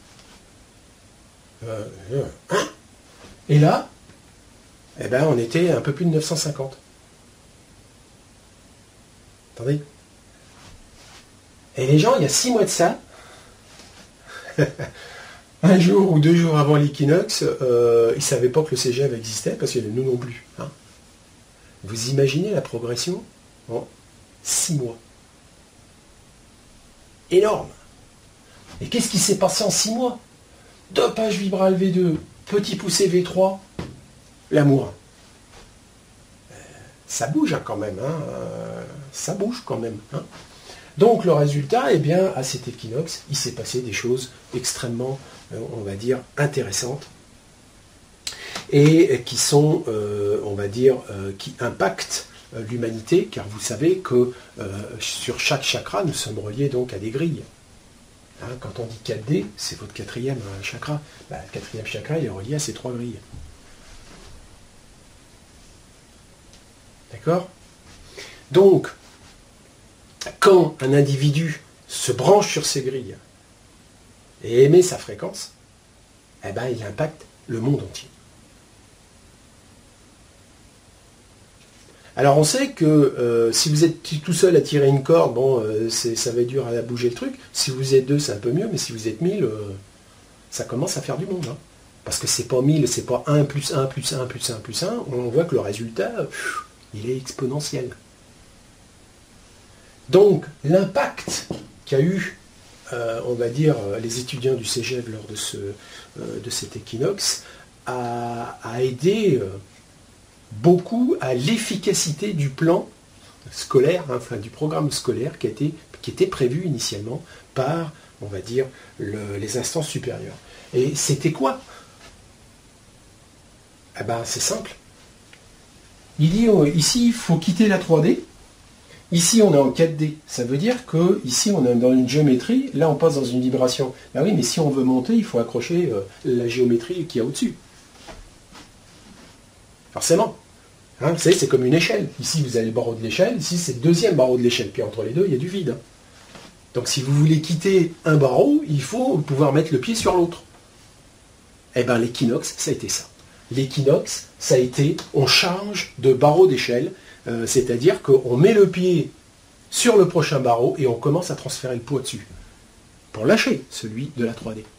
Euh, euh, hein Et là, eh ben, on était un peu plus de neuf cent cinquante. Attendez. Et les gens, il y a six mois de ça, un jour ou deux jours avant l'équinoxe, euh, ils ne savaient pas que le C G V existait, parce que nous non plus. Hein. Vous imaginez la progression en six mois. Énorme. Et qu'est-ce qui s'est passé en six mois? Dopage vibral V deux, petit poussé V trois, l'amour. Euh, ça bouge hein, quand même, hein, euh, ça bouge quand même. Hein. Donc le résultat, eh bien, à cet équinoxe, il s'est passé des choses extrêmement, euh, on va dire, intéressantes et qui sont, euh, on va dire, euh, qui impactent euh, l'humanité, car vous savez que euh, sur chaque chakra, nous sommes reliés donc à des grilles. Hein, quand on dit quatre D, c'est votre quatrième chakra. Bah, le quatrième chakra, il est relié à ces trois grilles. D'accord? Donc, quand un individu se branche sur ces grilles et émet sa fréquence, eh ben, il impacte le monde entier. Alors on sait que euh, si vous êtes tout seul à tirer une corde, bon, euh, ça va être dur à bouger le truc. Si vous êtes deux, c'est un peu mieux, mais si vous êtes mille, euh, ça commence à faire du monde. Hein. Parce que c'est pas mille, c'est pas un plus un plus un plus un plus un. On voit que le résultat, pff, il est exponentiel. Donc l'impact qu'a eu, euh, on va dire, les étudiants du C G V lors de, ce, euh, de cet équinoxe a, a aidé... Euh, beaucoup à l'efficacité du plan scolaire, hein, enfin du programme scolaire qui, a été, qui était prévu initialement par, on va dire, le, les instances supérieures. Et c'était quoi? Eh ben, c'est simple. Il dit, oh, ici, il faut quitter la trois D. Ici, on est en quatre D. Ça veut dire que ici, on est dans une géométrie. Là, on passe dans une vibration. Ben oui, mais si on veut monter, il faut accrocher euh, la géométrie qu'il y a au-dessus. Forcément. Hein, vous savez, c'est comme une échelle. Ici, vous avez le barreau de l'échelle. Ici, c'est le deuxième barreau de l'échelle. Puis entre les deux, il y a du vide. Hein. Donc, si vous voulez quitter un barreau, il faut pouvoir mettre le pied sur l'autre. Eh bien, l'équinoxe, ça a été ça. L'équinoxe, ça a été, on change de barreau d'échelle. Euh, c'est-à-dire qu'on met le pied sur le prochain barreau et on commence à transférer le poids dessus. Pour lâcher celui de la trois D.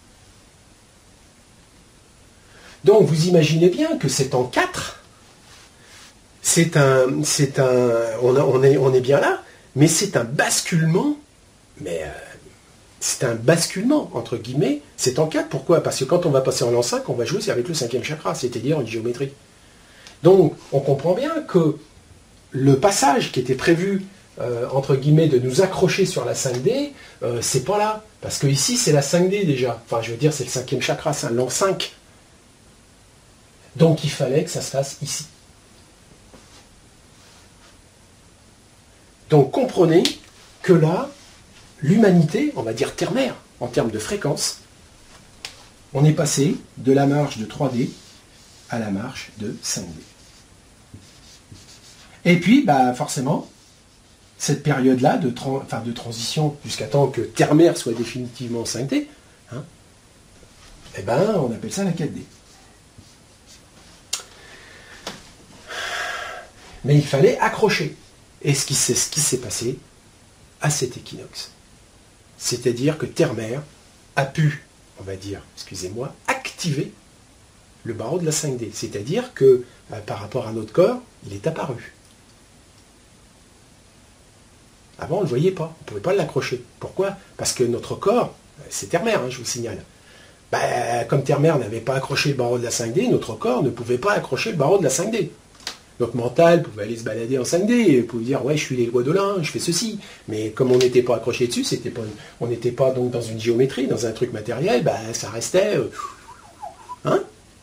Donc, vous imaginez bien que c'est en quatre. C'est un, c'est un, on, a, on, est, on est bien là, mais c'est un basculement, mais euh, c'est un basculement, entre guillemets, c'est en quatre. Pourquoi? Parce que quand on va passer en l'an cinq, on va jouer avec le cinquième chakra, c'est-à-dire une géométrie. Donc, on comprend bien que le passage qui était prévu, euh, entre guillemets, de nous accrocher sur la cinq D, euh, c'est pas là. Parce que ici, c'est la cinq D déjà. Enfin, je veux dire, c'est le cinquième chakra, c'est un l'an cinq. Donc, il fallait que ça se fasse ici. Donc comprenez que là, l'humanité, on va dire ternaire, en termes de fréquence, on est passé de la marche de trois D à la marche de cinq D. Et puis, bah, forcément, cette période-là de, tra- enfin, de transition jusqu'à temps que ternaire soit définitivement cinq D, hein, eh ben, on appelle ça la quatre D. Mais il fallait accrocher. Et ce qui s'est, ce qui s'est passé à cet équinoxe. C'est-à-dire que Terre-Mère a pu, on va dire, excusez-moi, activer le barreau de la cinq D. C'est-à-dire que euh, par rapport à notre corps, il est apparu. Avant, on ne le voyait pas. On ne pouvait pas l'accrocher. Pourquoi? Parce que notre corps, c'est Terre-Mère, hein, je vous signale. Ben, comme Terre-Mère n'avait pas accroché le barreau de la cinq D, notre corps ne pouvait pas accrocher le barreau de la cinq D. Notre mental pouvait aller se balader en cinq D, pouvait dire ouais je suis les lois de l'un, je fais ceci. Mais comme on n'était pas accroché dessus, c'était pas, on n'était pas donc dans une géométrie, dans un truc matériel, ben, ça restait. Euh, hein?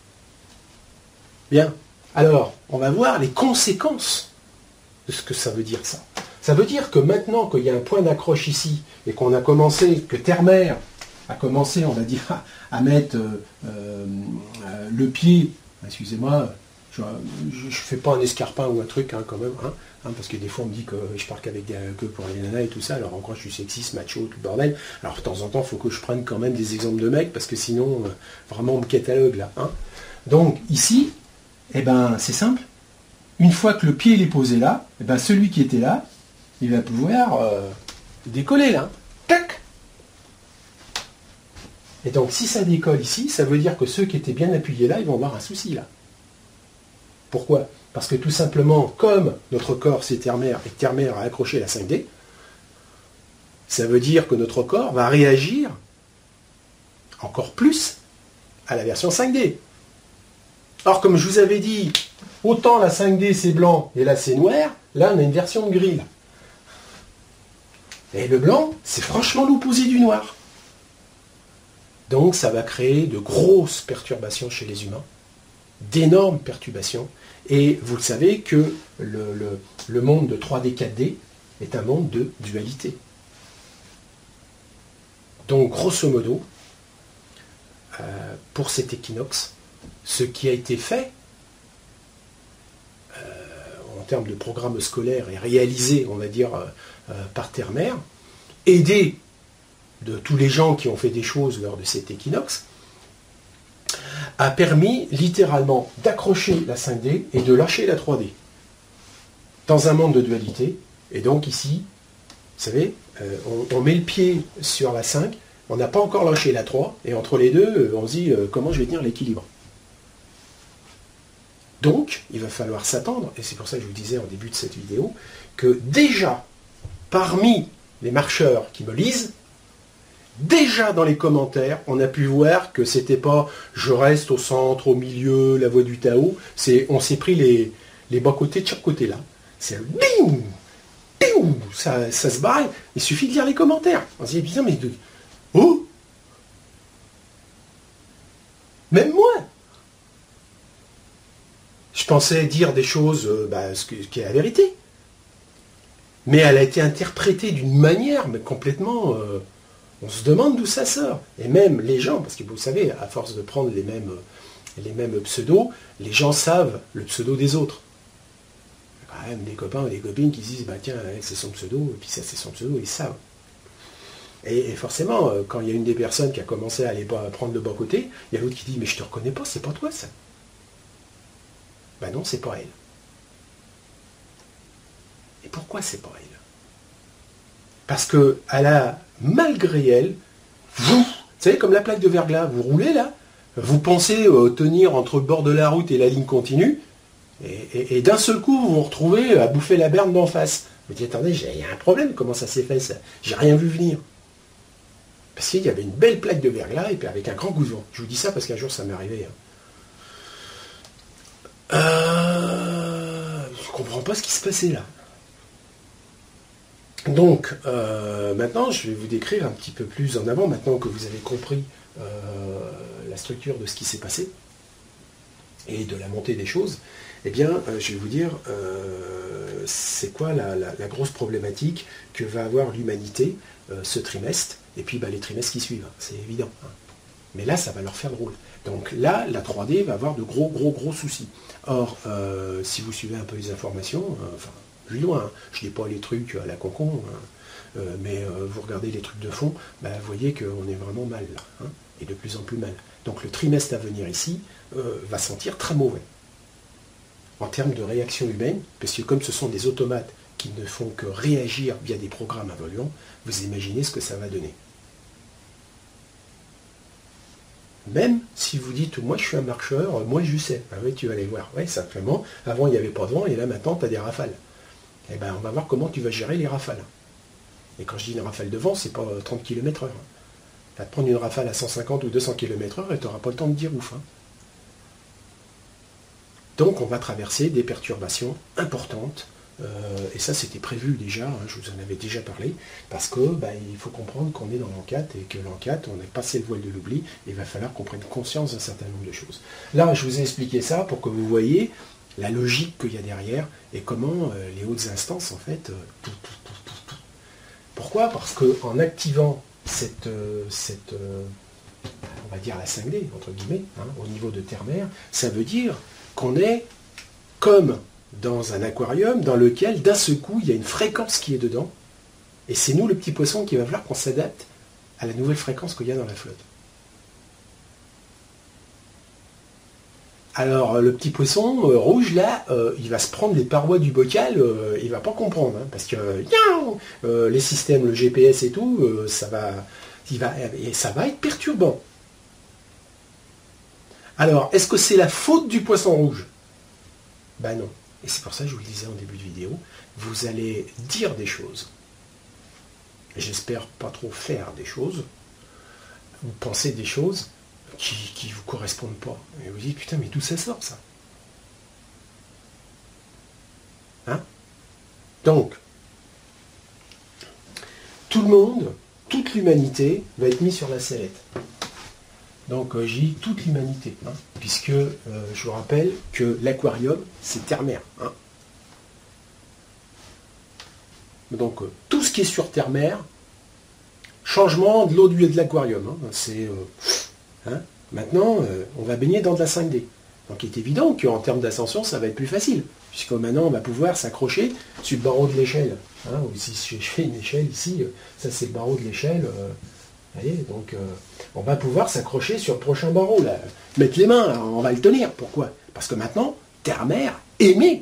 Bien. Alors, on va voir les conséquences de ce que ça veut dire ça. Ça veut dire que maintenant qu'il y a un point d'accroche ici, et qu'on a commencé, que Terre-Mère a commencé, on va dire, à mettre euh, euh, le pied, excusez-moi, je ne fais pas un escarpin ou un truc hein, quand même, hein, hein, parce que des fois on me dit que je parle qu'avec des que pour les nanas et tout ça, alors encore je suis sexiste, macho, tout le bordel, alors de temps en temps il faut que je prenne quand même des exemples de mecs, parce que sinon, euh, vraiment on me catalogue là. Hein. Donc ici, eh ben, c'est simple, une fois que le pied il est posé là, eh ben, celui qui était là, il va pouvoir euh, décoller là. Tac. Et donc si ça décolle ici, ça veut dire que ceux qui étaient bien appuyés là, ils vont avoir un souci là. Pourquoi? Parce que tout simplement, comme notre corps c'est Terre-Mère et que Terre-Mère a accroché la cinq D, ça veut dire que notre corps va réagir encore plus à la version cinq D. Or, comme je vous avais dit, autant la cinq D c'est blanc et là c'est noir, là on a une version de gris. Là. Et le blanc, c'est franchement l'opposé du noir. Donc ça va créer de grosses perturbations chez les humains, d'énormes perturbations. Et vous le savez que le, le, le monde de trois D, quatre D est un monde de dualité. Donc grosso modo, euh, pour cet équinoxe, ce qui a été fait euh, en termes de programme scolaire et réalisé, on va dire, euh, par Terre-Mère, aidé de tous les gens qui ont fait des choses lors de cet équinoxe, a permis littéralement d'accrocher la cinq D et de lâcher la trois D dans un monde de dualité. Et donc ici, vous savez, euh, on, on met le pied sur la cinq, on n'a pas encore lâché la trois, et entre les deux, on se dit euh, comment je vais tenir l'équilibre. Donc, il va falloir s'attendre, et c'est pour ça que je vous disais en début de cette vidéo, que déjà, parmi les marcheurs qui me lisent, déjà dans les commentaires, on a pu voir que c'était pas je reste au centre, au milieu, la voie du Tao, c'est on s'est pris les, les bas-côtés de chaque côté là. C'est bing, bing, ça, ça se barre. Il suffit de lire les commentaires. On se dit bien, mais de... oh, même moi, je pensais dire des choses, euh, bah, ce, que, ce qui est la vérité, mais elle a été interprétée d'une manière, mais complètement. Euh, On se demande d'où ça sort. Et même les gens, parce que vous savez, à force de prendre les mêmes, les mêmes pseudos, les gens savent le pseudo des autres. Il y a quand même des copains ou des copines qui se disent, bah tiens, c'est son pseudo, et puis ça c'est son pseudo, ils savent. Et, et forcément, quand il y a une des personnes qui a commencé à aller prendre le bas côté, il y a l'autre qui dit, mais je te reconnais pas, c'est pas toi ça. Ben non, c'est pas elle. Et pourquoi c'est pas elle? Parce que elle a, malgré elle, vous, vous savez, comme la plaque de verglas, vous roulez là, vous pensez euh, tenir entre le bord de la route et la ligne continue, et, et, et d'un seul coup, vous vous retrouvez à bouffer la berne d'en face. Vous dites, attendez, il y a un problème, comment ça s'est fait ça? J'ai rien vu venir. Parce qu'il y avait une belle plaque de verglas, et puis avec un grand gouson. Je vous dis ça parce qu'un jour, ça m'est arrivé. Hein. Euh, je ne comprends pas ce qui se passait là. Donc, euh, maintenant, je vais vous décrire un petit peu plus en avant, maintenant que vous avez compris euh, la structure de ce qui s'est passé et de la montée des choses, eh bien, euh, je vais vous dire, euh, c'est quoi la, la, la grosse problématique que va avoir l'humanité euh, ce trimestre, et puis bah, les trimestres qui suivent, hein, c'est évident. Hein. Mais là, ça va leur faire drôle. Donc là, la trois D va avoir de gros, gros, gros soucis. Or, euh, si vous suivez un peu les informations, euh, enfin, je dis loin, hein. Je ne dis pas les trucs à la concon, hein. euh, mais euh, vous regardez les trucs de fond, bah, vous voyez qu'on est vraiment mal là, hein, et de plus en plus mal. Donc le trimestre à venir ici euh, va sentir très mauvais. En termes de réaction humaine, parce que comme ce sont des automates qui ne font que réagir via des programmes évoluants, vous imaginez ce que ça va donner. Même si vous dites, moi je suis un marcheur, moi je sais. Ah oui, tu vas aller voir. Oui, simplement, avant il n'y avait pas de vent et là maintenant tu as des rafales. Eh bien, on va voir comment tu vas gérer les rafales. Et quand je dis une rafale de vent, c'est pas trente kilomètres heure. Tu vas te prendre une rafale à cent cinquante ou deux cents kilomètres heure et tu n'auras pas le temps de dire ouf. Hein. Donc on va traverser des perturbations importantes. Euh, et ça c'était prévu déjà, hein, je vous en avais déjà parlé, parce que bah, il faut comprendre qu'on est dans l'an quatre et que l'an quatre, on a passé le voile de l'oubli, et il va falloir qu'on prenne conscience d'un certain nombre de choses. Là, je vous ai expliqué ça pour que vous voyez la logique qu'il y a derrière et comment euh, les hautes instances, en fait, euh, tout, tout, tout, tout, tout. Pourquoi? Parce qu'en activant cette, euh, cette euh, on va dire la cinq D, entre guillemets, hein, au niveau de terre-mer, ça veut dire qu'on est comme dans un aquarium dans lequel, d'un seul coup, il y a une fréquence qui est dedans, et c'est nous, le petit poisson, qui va falloir qu'on s'adapte à la nouvelle fréquence qu'il y a dans la flotte. Alors, le petit poisson euh, rouge, là, euh, il va se prendre les parois du bocal, euh, il va pas comprendre, hein, parce que euh, les systèmes, le G P S et tout, euh, ça va, il va, et ça va être perturbant. Alors, est-ce que c'est la faute du poisson rouge? Ben non. Et c'est pour ça que je vous le disais en début de vidéo, vous allez dire des choses. J'espère pas trop faire des choses. Vous pensez des choses qui ne vous correspondent pas. Et vous dites, putain, mais d'où ça sort, ça? Hein? Donc, tout le monde, toute l'humanité va être mise sur la sellette. Donc euh, j'ai dit toute l'humanité, hein, puisque euh, je vous rappelle que l'aquarium, c'est terre-mer. Hein. Donc euh, tout ce qui est sur terre-mer, changement de l'eau de l'aquarium. Hein, c'est, euh, hein, maintenant, euh, on va baigner dans de la cinq D. Donc il est évident qu'en termes d'ascension, ça va être plus facile, puisque maintenant on va pouvoir s'accrocher sur le barreau de l'échelle. Hein, ou si je fais une échelle ici, ça c'est le barreau de l'échelle. Euh, Vous voyez, donc euh, on va pouvoir s'accrocher sur le prochain barreau, là. Mettre les mains, là, on va le tenir. Pourquoi? Parce que maintenant, terre-mer émet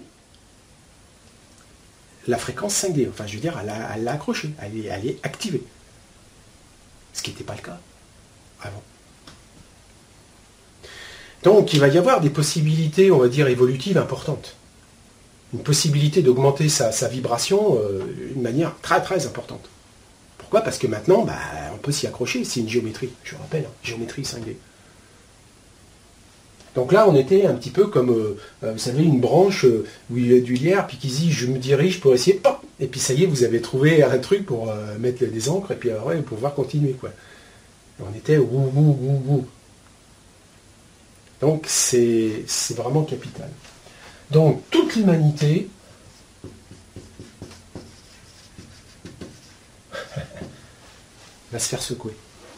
la fréquence cinq D. Enfin, je veux dire, elle l'a accrochée, elle est, elle est activée. Ce qui n'était pas le cas avant. Donc, il va y avoir des possibilités, on va dire, évolutives importantes. Une possibilité d'augmenter sa, sa vibration euh, d'une manière très très importante. Pourquoi? Parce que maintenant, bah, on peut s'y accrocher, c'est une géométrie, je vous rappelle, hein, géométrie cinq D. Donc là, on était un petit peu comme, euh, vous savez, une branche euh, où il y a du lierre, puis qui dit, je me dirige pour essayer, pop, et puis ça y est, vous avez trouvé un truc pour euh, mettre des encres, et puis après, pour pouvoir continuer, quoi. On était ouh, ouh, ouh, ouh. Donc c'est vraiment capital. Donc toute l'humanité va se faire secouer.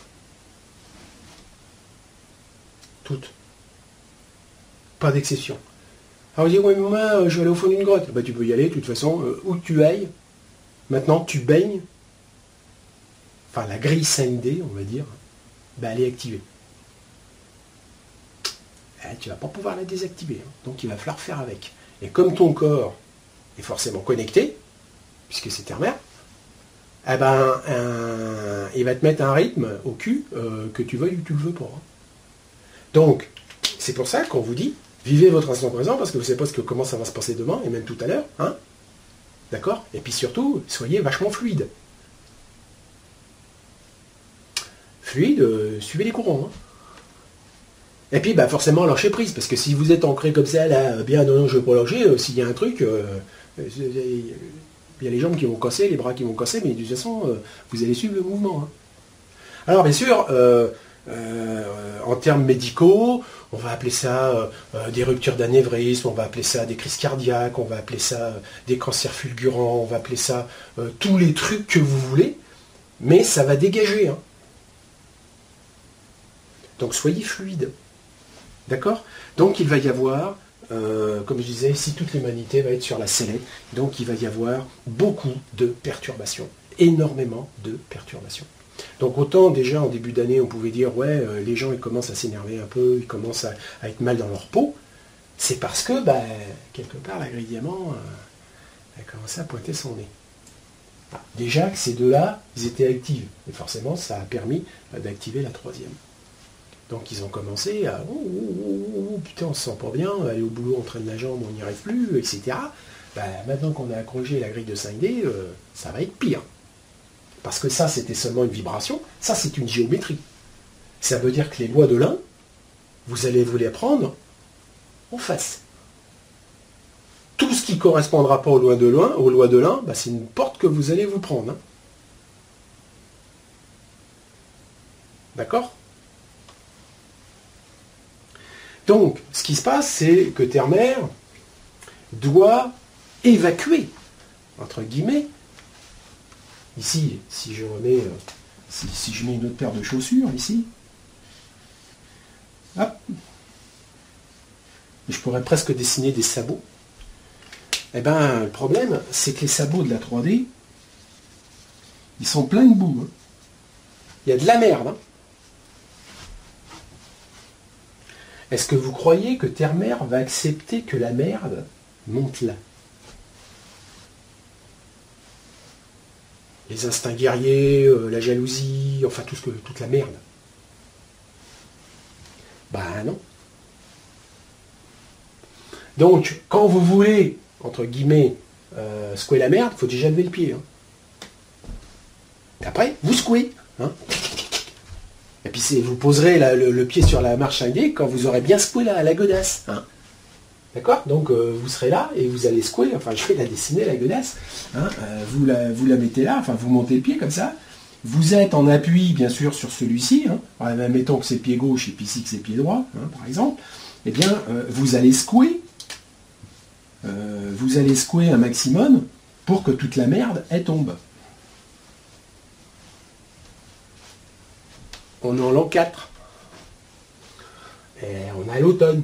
Toutes. Pas d'exception. Alors vous dites, ouais, mais moi, je vais aller au fond d'une grotte. Bah, tu peux y aller, de toute façon, euh, où que tu ailles. Maintenant, tu baignes. Enfin, la grille cinq D, on va dire, bah, elle est activée. Eh, tu ne vas pas pouvoir la désactiver. Hein. Donc, il va falloir faire avec. Et comme ton corps est forcément connecté, puisque c'est terre-mer, eh ben, un, il va te mettre un rythme au cul, euh, que tu veuilles ou tu le veux pas. Hein. Donc, c'est pour ça qu'on vous dit, vivez votre instant présent, parce que vous ne savez pas ce que, comment ça va se passer demain, et même tout à l'heure. Hein. D'accord? Et puis surtout, soyez vachement fluide. Fluide, euh, suivez les courants. Hein. Et puis, bah, forcément, lâchez prise, parce que si vous êtes ancré comme ça, là, bien, non, non, je ne veux pas lâcher, euh, s'il y a un truc... Euh, il y a les jambes qui vont casser, les bras qui vont casser, mais de toute façon, euh, vous allez suivre le mouvement. Hein. Alors, bien sûr, euh, euh, en termes médicaux, on va appeler ça euh, des ruptures d'anévrisme, on va appeler ça des crises cardiaques, on va appeler ça euh, des cancers fulgurants, on va appeler ça euh, tous les trucs que vous voulez, mais ça va dégager. Hein. Donc, soyez fluide. D'accord? Donc, il va y avoir... Euh, comme je disais, si toute l'humanité va être sur la sellette, donc il va y avoir beaucoup de perturbations, énormément de perturbations. Donc autant déjà en début d'année on pouvait dire ouais euh, les gens ils commencent à s'énerver un peu, ils commencent à, à être mal dans leur peau, c'est parce que bah, quelque part la grille diamant euh, a commencé à pointer son nez. Ah, déjà que ces deux-là, ils étaient actifs, et forcément ça a permis euh, d'activer la troisième. Donc ils ont commencé à oh, oh, oh, oh, putain, on se sent pas bien, aller au boulot, on traîne la jambe, on n'y arrive plus, et cetera. Ben, maintenant qu'on a accroché la grille de cinq D, euh, ça va être pire. Parce que ça, c'était seulement une vibration, ça, c'est une géométrie. Ça veut dire que les lois de l'un, vous allez vous les prendre en face. Tout ce qui ne correspondra pas aux lois de l'un, aux lois de l'un, ben, c'est une porte que vous allez vous prendre. Hein. D'accord ? Donc, ce qui se passe, c'est que Terre-Mère doit évacuer, entre guillemets. Ici, si je remets, euh, si, si je mets une autre paire de chaussures, ici, hop, je pourrais presque dessiner des sabots. Eh bien, le problème, c'est que les sabots de la trois D, ils sont pleins de boue. Hein. Il y a de la merde. Hein. Est-ce que vous croyez que Terre-Mère va accepter que la merde monte là? Les instincts guerriers, euh, la jalousie, enfin tout ce que, toute la merde. Ben non. Donc, quand vous voulez, entre guillemets, euh, secouer la merde, il faut déjà lever le pied. Hein. Et après, vous secouez. Hein. Et puis vous poserez la, le, le pied sur la marche cinq D quand vous aurez bien secoué la, la godasse. Hein. D'accord? Donc euh, vous serez là et vous allez secouer, enfin je vais la dessiner la godasse. Hein. Euh, vous, la, vous la mettez là, enfin vous montez le pied comme ça. Vous êtes en appui bien sûr sur celui-ci. Hein. Alors, mettons que c'est pied gauche et puis ici que c'est pied droit, hein, par exemple. Eh bien euh, vous allez secouer. Euh, vous allez secouer un maximum pour que toute la merde elle tombe. On est en l'an quatre. Et on a l'automne.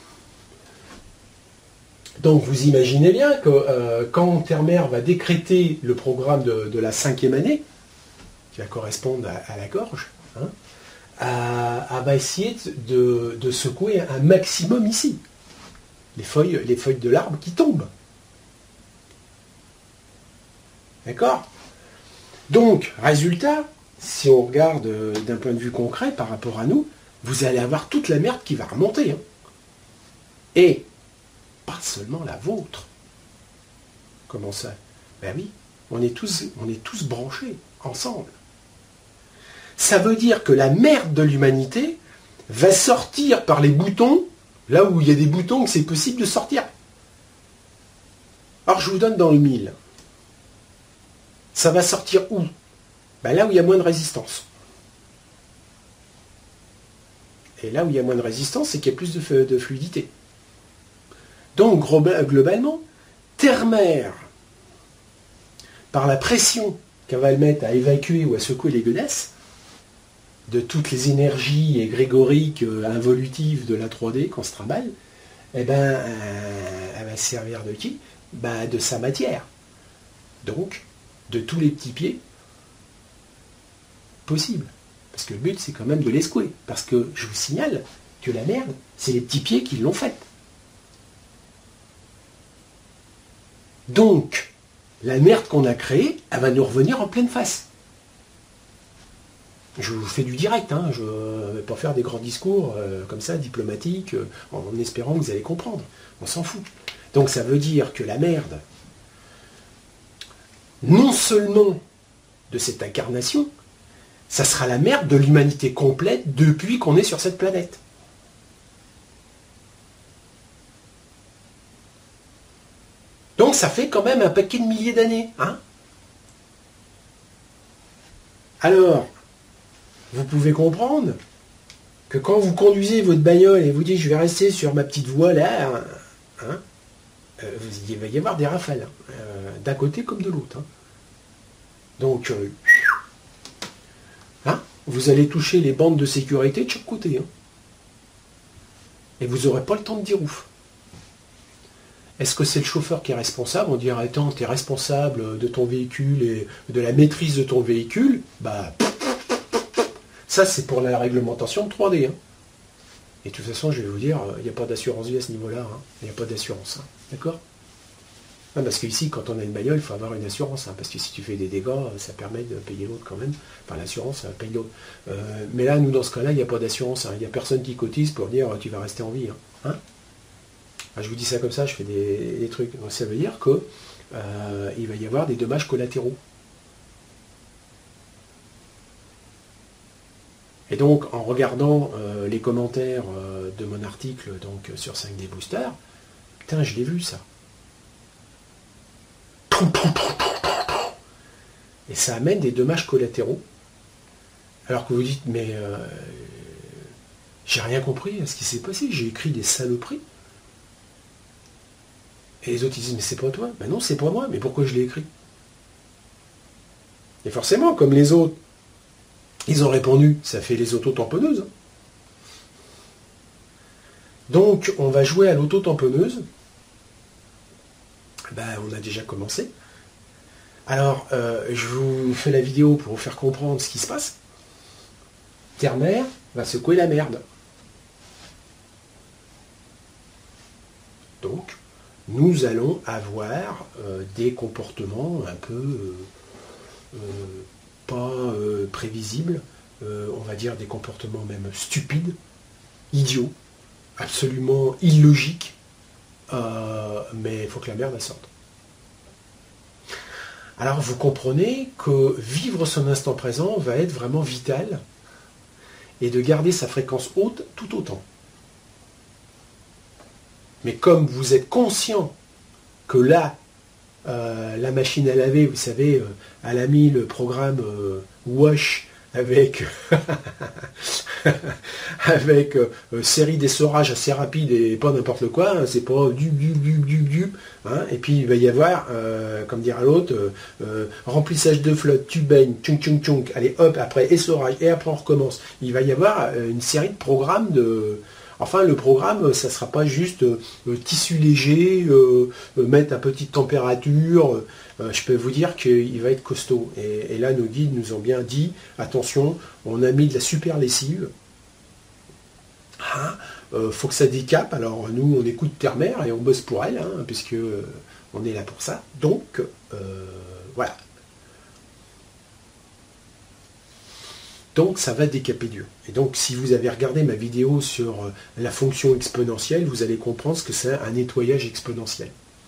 Donc vous imaginez bien que euh, quand Terre-Mère va décréter le programme de, de la cinquième année, qui va correspondre à, à la gorge, hein, elle va essayer de, de secouer un maximum ici. Les feuilles, les feuilles de l'arbre qui tombent. D'accord? Donc, résultat, si on regarde d'un point de vue concret par rapport à nous, vous allez avoir toute la merde qui va remonter. Hein. Et pas seulement la vôtre. Comment ça? Ben oui, on est tous, on est tous branchés ensemble. Ça veut dire que la merde de l'humanité va sortir par les boutons, là où il y a des boutons que c'est possible de sortir. Alors je vous donne dans le mille. Ça va sortir où? Ben là où il y a moins de résistance. Et là où il y a moins de résistance, c'est qu'il y a plus de, de fluidité. Donc, globalement, Terre-Mère, par la pression qu'elle va mettre à évacuer ou à secouer les godasses, de toutes les énergies égrégoriques, involutives de la trois D qu'on se trimballe, eh ben, euh, elle va se servir de qui? Ben, de sa matière. Donc, de tous les petits pieds possibles. Parce que le but, c'est quand même de les secouer. Parce que je vous signale que la merde, c'est les petits pieds qui l'ont faite. Donc, la merde qu'on a créée, elle va nous revenir en pleine face. Je vous fais du direct, hein, je ne vais pas faire des grands discours euh, comme ça, diplomatiques, euh, en espérant que vous allez comprendre. On s'en fout. Donc ça veut dire que la merde, non seulement de cette incarnation, ça sera la merde de l'humanité complète depuis qu'on est sur cette planète. Donc ça fait quand même un paquet de milliers d'années. Hein. Alors, vous pouvez comprendre que quand vous conduisez votre bagnole et vous dites je vais rester sur ma petite voie là, hein, euh, il va y avoir des rafales, hein, euh, d'un côté comme de l'autre. Hein. Donc, euh, hein, vous allez toucher les bandes de sécurité de chaque côté. Hein. Et vous n'aurez pas le temps de dire ouf. Est-ce que c'est le chauffeur qui est responsable? On dirait, attends, tu es responsable de ton véhicule et de la maîtrise de ton véhicule. Bah, ça, c'est pour la réglementation de trois D. Hein. Et de toute façon, je vais vous dire, il n'y a pas d'assurance vie à ce niveau-là. Hein. Il n'y a pas d'assurance. Hein. D'accord? Ah, parce qu'ici, quand on a une bagnole, il faut avoir une assurance, hein, parce que si tu fais des dégâts, ça permet de payer l'autre quand même. Enfin, l'assurance, ça paye l'autre. Euh, mais là, nous, dans ce cas-là, il n'y a pas d'assurance. Hein. Il n'y a personne qui cotise pour dire tu vas rester en vie. Hein. Hein, ah, je vous dis ça comme ça, je fais des, des trucs. Donc, ça veut dire que euh, il va y avoir des dommages collatéraux. Et donc, en regardant euh, les commentaires euh, de mon article donc, sur cinq D Booster, putain, je l'ai vu ça. Et ça amène des dommages collatéraux. Alors que vous dites, mais euh, j'ai rien compris à ce qui s'est passé, j'ai écrit des saloperies. Et les autres ils disent, mais c'est pas toi. Ben non, c'est pas moi, mais pourquoi je l'ai écrit? Et forcément, comme les autres, ils ont répondu, ça fait les auto-tamponneuses. Donc, on va jouer à l'auto-tamponneuse. Ben, on a déjà commencé. Alors, euh, je vous fais la vidéo pour vous faire comprendre ce qui se passe. Terre-Mère va secouer la merde. Donc, nous allons avoir euh, des comportements un peu euh, euh, pas euh, prévisibles, euh, on va dire des comportements même stupides, idiots, absolument illogiques, euh, mais il faut que la merde sorte. Alors vous comprenez que vivre son instant présent va être vraiment vital et de garder sa fréquence haute tout autant. Mais comme vous êtes conscient que là, euh, la machine à laver, vous savez, euh, elle a mis le programme euh, Wash avec, avec euh, série d'essorage assez rapide et pas n'importe quoi, hein, c'est pas du du du du du, hein, et puis il va y avoir, euh, comme dira l'autre, euh, euh, remplissage de flotte, tu baignes, tchunk tchunk tchunk, allez hop, après essorage, et après on recommence. Il va y avoir euh, une série de programmes de... Enfin, le programme, ça ne sera pas juste euh, tissu léger, euh, euh, mettre à petite température. Euh, je peux vous dire qu'il va être costaud. Et, et là, nos guides nous ont bien dit, attention, on a mis de la super lessive. Ah, euh, faut que ça décape. Alors, nous, on écoute Terre-Mère et on bosse pour elle, hein, puisque euh, on est là pour ça. Donc, euh, voilà. Donc ça va décaper Dieu. Et donc si vous avez regardé ma vidéo sur la fonction exponentielle, vous allez comprendre ce que c'est un nettoyage exponentiel.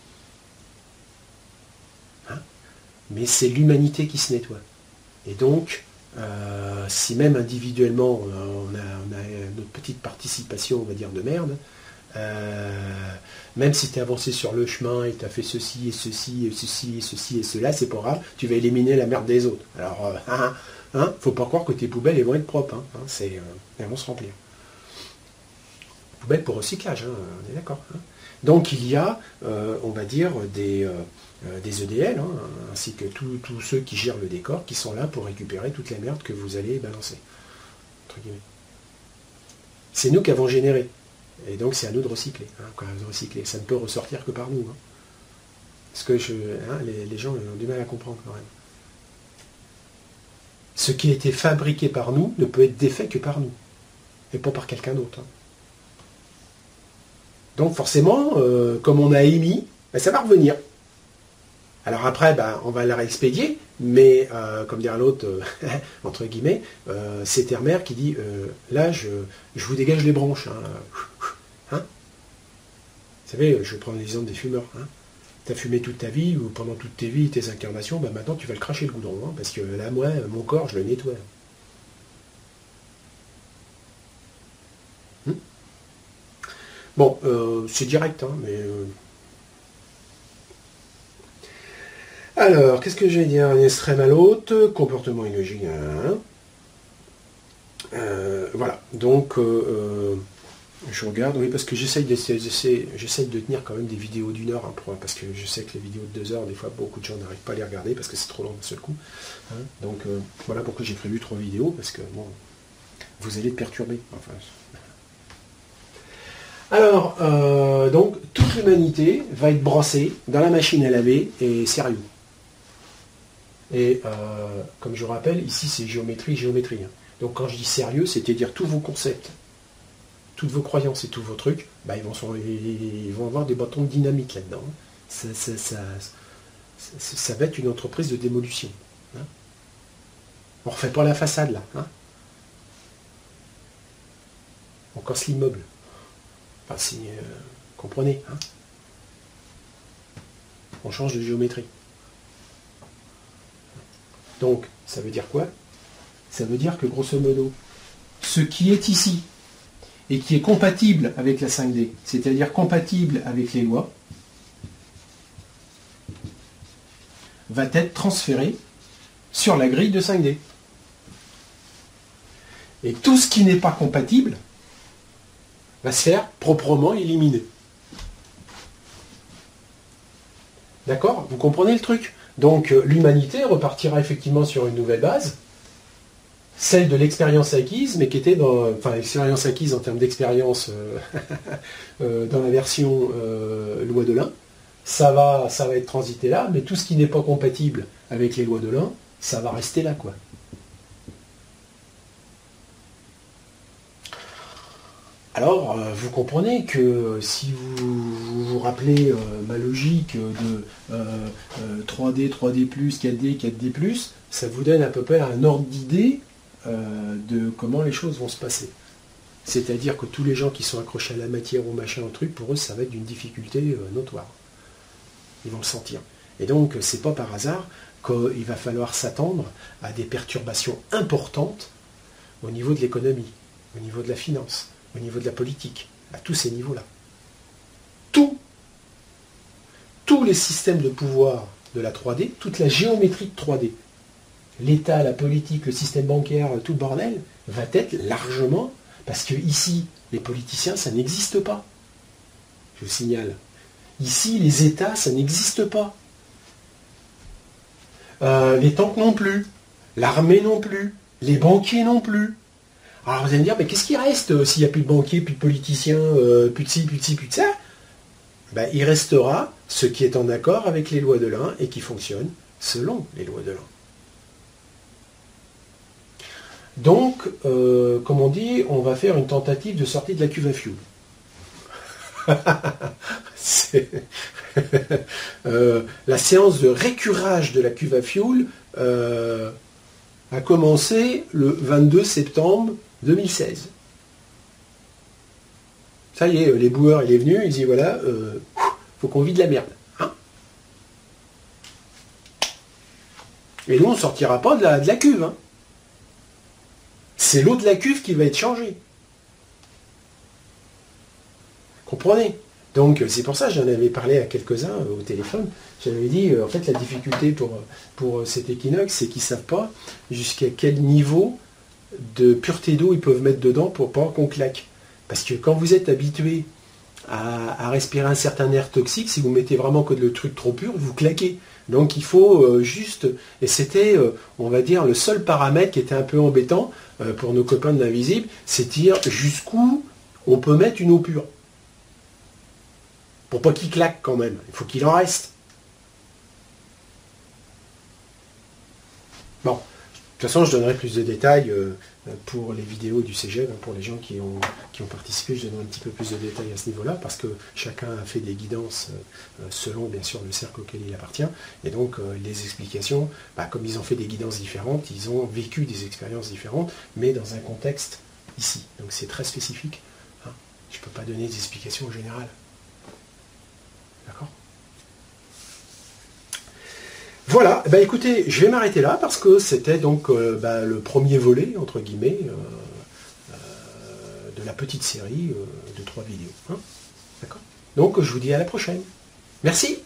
Hein, mais c'est l'humanité qui se nettoie. Et donc, euh, si même individuellement on a, on a notre petite participation, on va dire, de merde, euh, même si tu es avancé sur le chemin et tu as fait ceci et ceci et ceci et ceci et cela, c'est pas grave, tu vas éliminer la merde des autres. Alors, euh, hein, Hein, faut pas croire que tes poubelles elles vont être propres, hein, hein, c'est, euh, elles vont se remplir. Poubelles pour recyclage, hein, on est d'accord. Hein. Donc il y a, euh, on va dire, des, euh, des E D L, hein, ainsi que tous ceux qui gèrent le décor, qui sont là pour récupérer toute la merde que vous allez balancer. Entre guillemets. C'est nous qui avons généré. Et donc c'est à nous de recycler. Hein, de recycler. Ça ne peut ressortir que par nous. Hein. Parce que je, hein, les, les gens ont du mal à comprendre quand même. Ce qui a été fabriqué par nous ne peut être défait que par nous, et pas par quelqu'un d'autre. Donc forcément, euh, comme on a émis, ben, ça va revenir. Alors après, ben, on va la réexpédier, mais euh, comme dire l'autre, euh, entre guillemets, euh, c'est Terre-Mère qui dit, euh, là, je, je vous dégage les branches. Hein, hein, vous savez, je prends l'exemple des fumeurs. Hein. Tu as fumé toute ta vie, ou pendant toute tes vies, tes incarnations, ben maintenant tu vas le cracher le goudron, hein, parce que là, moi, mon corps, je le nettoie. Hmm bon, euh, c'est direct, hein, mais... Euh... Alors, qu'est-ce que je vais dire? Extrême à l'autre, comportement illogique, hein. euh, voilà, donc... Euh, je regarde, oui, parce que j'essaye de, j'essaye de tenir quand même des vidéos d'une heure, hein, pour, parce que je sais que les vidéos de deux heures, des fois, beaucoup de gens n'arrivent pas à les regarder parce que c'est trop long d'un seul coup. Hein. Donc, euh, voilà pourquoi j'ai prévu trois vidéos, parce que, bon, vous allez être perturbés. Enfin, alors, euh, donc, toute l'humanité va être brossée dans la machine à laver, et sérieux. Et, euh, comme je vous rappelle, ici, c'est géométrie, géométrie. Hein. Donc, quand je dis sérieux, c'est-à-dire tous vos concepts, toutes vos croyances et tous vos trucs, bah, ils, vont sont, ils vont avoir des bâtons de dynamite là-dedans. Ça, ça, ça, ça, ça va être une entreprise de démolition. Hein. On ne refait pas la façade là. Hein. On casse l'immeuble. Enfin, si, euh, comprenez. Hein. On change de géométrie. Donc, ça veut dire quoi? Ça veut dire que, grosso modo, ce qui est ici, et qui est compatible avec la cinq D, c'est-à-dire compatible avec les lois, va être transféré sur la grille de cinq D. Et tout ce qui n'est pas compatible va se faire proprement éliminer. D'accord? Vous comprenez le truc? Donc l'humanité repartira effectivement sur une nouvelle base, celle de l'expérience acquise, mais qui était dans, enfin l'expérience acquise en termes d'expérience euh, euh, dans la version euh, loi de l'un, ça va, ça va être transité là, mais tout ce qui n'est pas compatible avec les lois de l'un, ça va rester là, quoi. Alors, euh, vous comprenez que si vous vous, vous rappelez euh, ma logique de euh, euh, trois D, trois D plus, quatre D, quatre D plus, ça vous donne à peu près un ordre d'idée euh, de comment les choses vont se passer. C'est-à-dire que tous les gens qui sont accrochés à la matière, au machin, au truc, pour eux, ça va être d'une difficulté euh, notoire. Ils vont le sentir. Et donc, c'est pas par hasard qu'il va falloir s'attendre à des perturbations importantes au niveau de l'économie, au niveau de la finance, au niveau de la politique, à tous ces niveaux-là. Tout, tous les systèmes de pouvoir de la trois D, toute la géométrie de trois D, l'État, la politique, le système bancaire, tout le bordel, va être largement, parce que ici, les politiciens, ça n'existe pas. Je vous signale. Ici, les États, ça n'existe pas. Euh, les tanks non plus. L'armée non plus. Les banquiers non plus. Alors vous allez me dire, mais qu'est-ce qui reste euh, s'il n'y a plus de banquiers, plus de politiciens, euh, plus de ci, plus de ci, plus de ça? Ben, il restera ce qui est en accord avec les lois de l'un et qui fonctionne selon les lois de l'un. Donc, euh, comme on dit, on va faire une tentative de sortie de la cuve à fioul. euh, la séance de récurage de la cuve à fioul euh, a commencé le vingt-deux septembre deux mille seize. Ça y est, les boueurs, il est venu, il dit voilà, euh, faut qu'on vide la merde. Hein, et nous, on ne sortira pas de la, de la cuve. Hein. C'est l'eau de la cuve qui va être changée. Comprenez? Donc c'est pour ça que j'en avais parlé à quelques-uns euh, au téléphone. J'avais dit, euh, en fait, la difficulté pour, pour cet équinoxe, c'est qu'ils ne savent pas jusqu'à quel niveau de pureté d'eau ils peuvent mettre dedans pour pas qu'on claque. Parce que quand vous êtes habitué à, à respirer un certain air toxique, si vous mettez vraiment que le truc trop pur, vous claquez. Donc il faut euh, juste, et c'était, euh, on va dire, le seul paramètre qui était un peu embêtant euh, pour nos copains de l'invisible, c'est dire jusqu'où on peut mettre une eau pure. Pour pas qu'il claque quand même, il faut qu'il en reste. Bon, de toute façon, je donnerai plus de détails euh, pour les vidéos du Cégep, hein, pour les gens qui ont, qui ont participé, je donnerai un petit peu plus de détails à ce niveau-là, parce que chacun a fait des guidances euh, selon, bien sûr, le cercle auquel il appartient. Et donc, euh, les explications, bah, comme ils ont fait des guidances différentes, ils ont vécu des expériences différentes, mais dans un contexte ici. Donc, c'est très spécifique. Hein. Je ne peux pas donner des explications générales. D'accord ? Voilà, bah écoutez, je vais m'arrêter là parce que c'était donc euh, bah, le premier volet, entre guillemets, euh, euh, de la petite série euh, de trois vidéos. Hein. D'accord ? Donc je vous dis à la prochaine. Merci.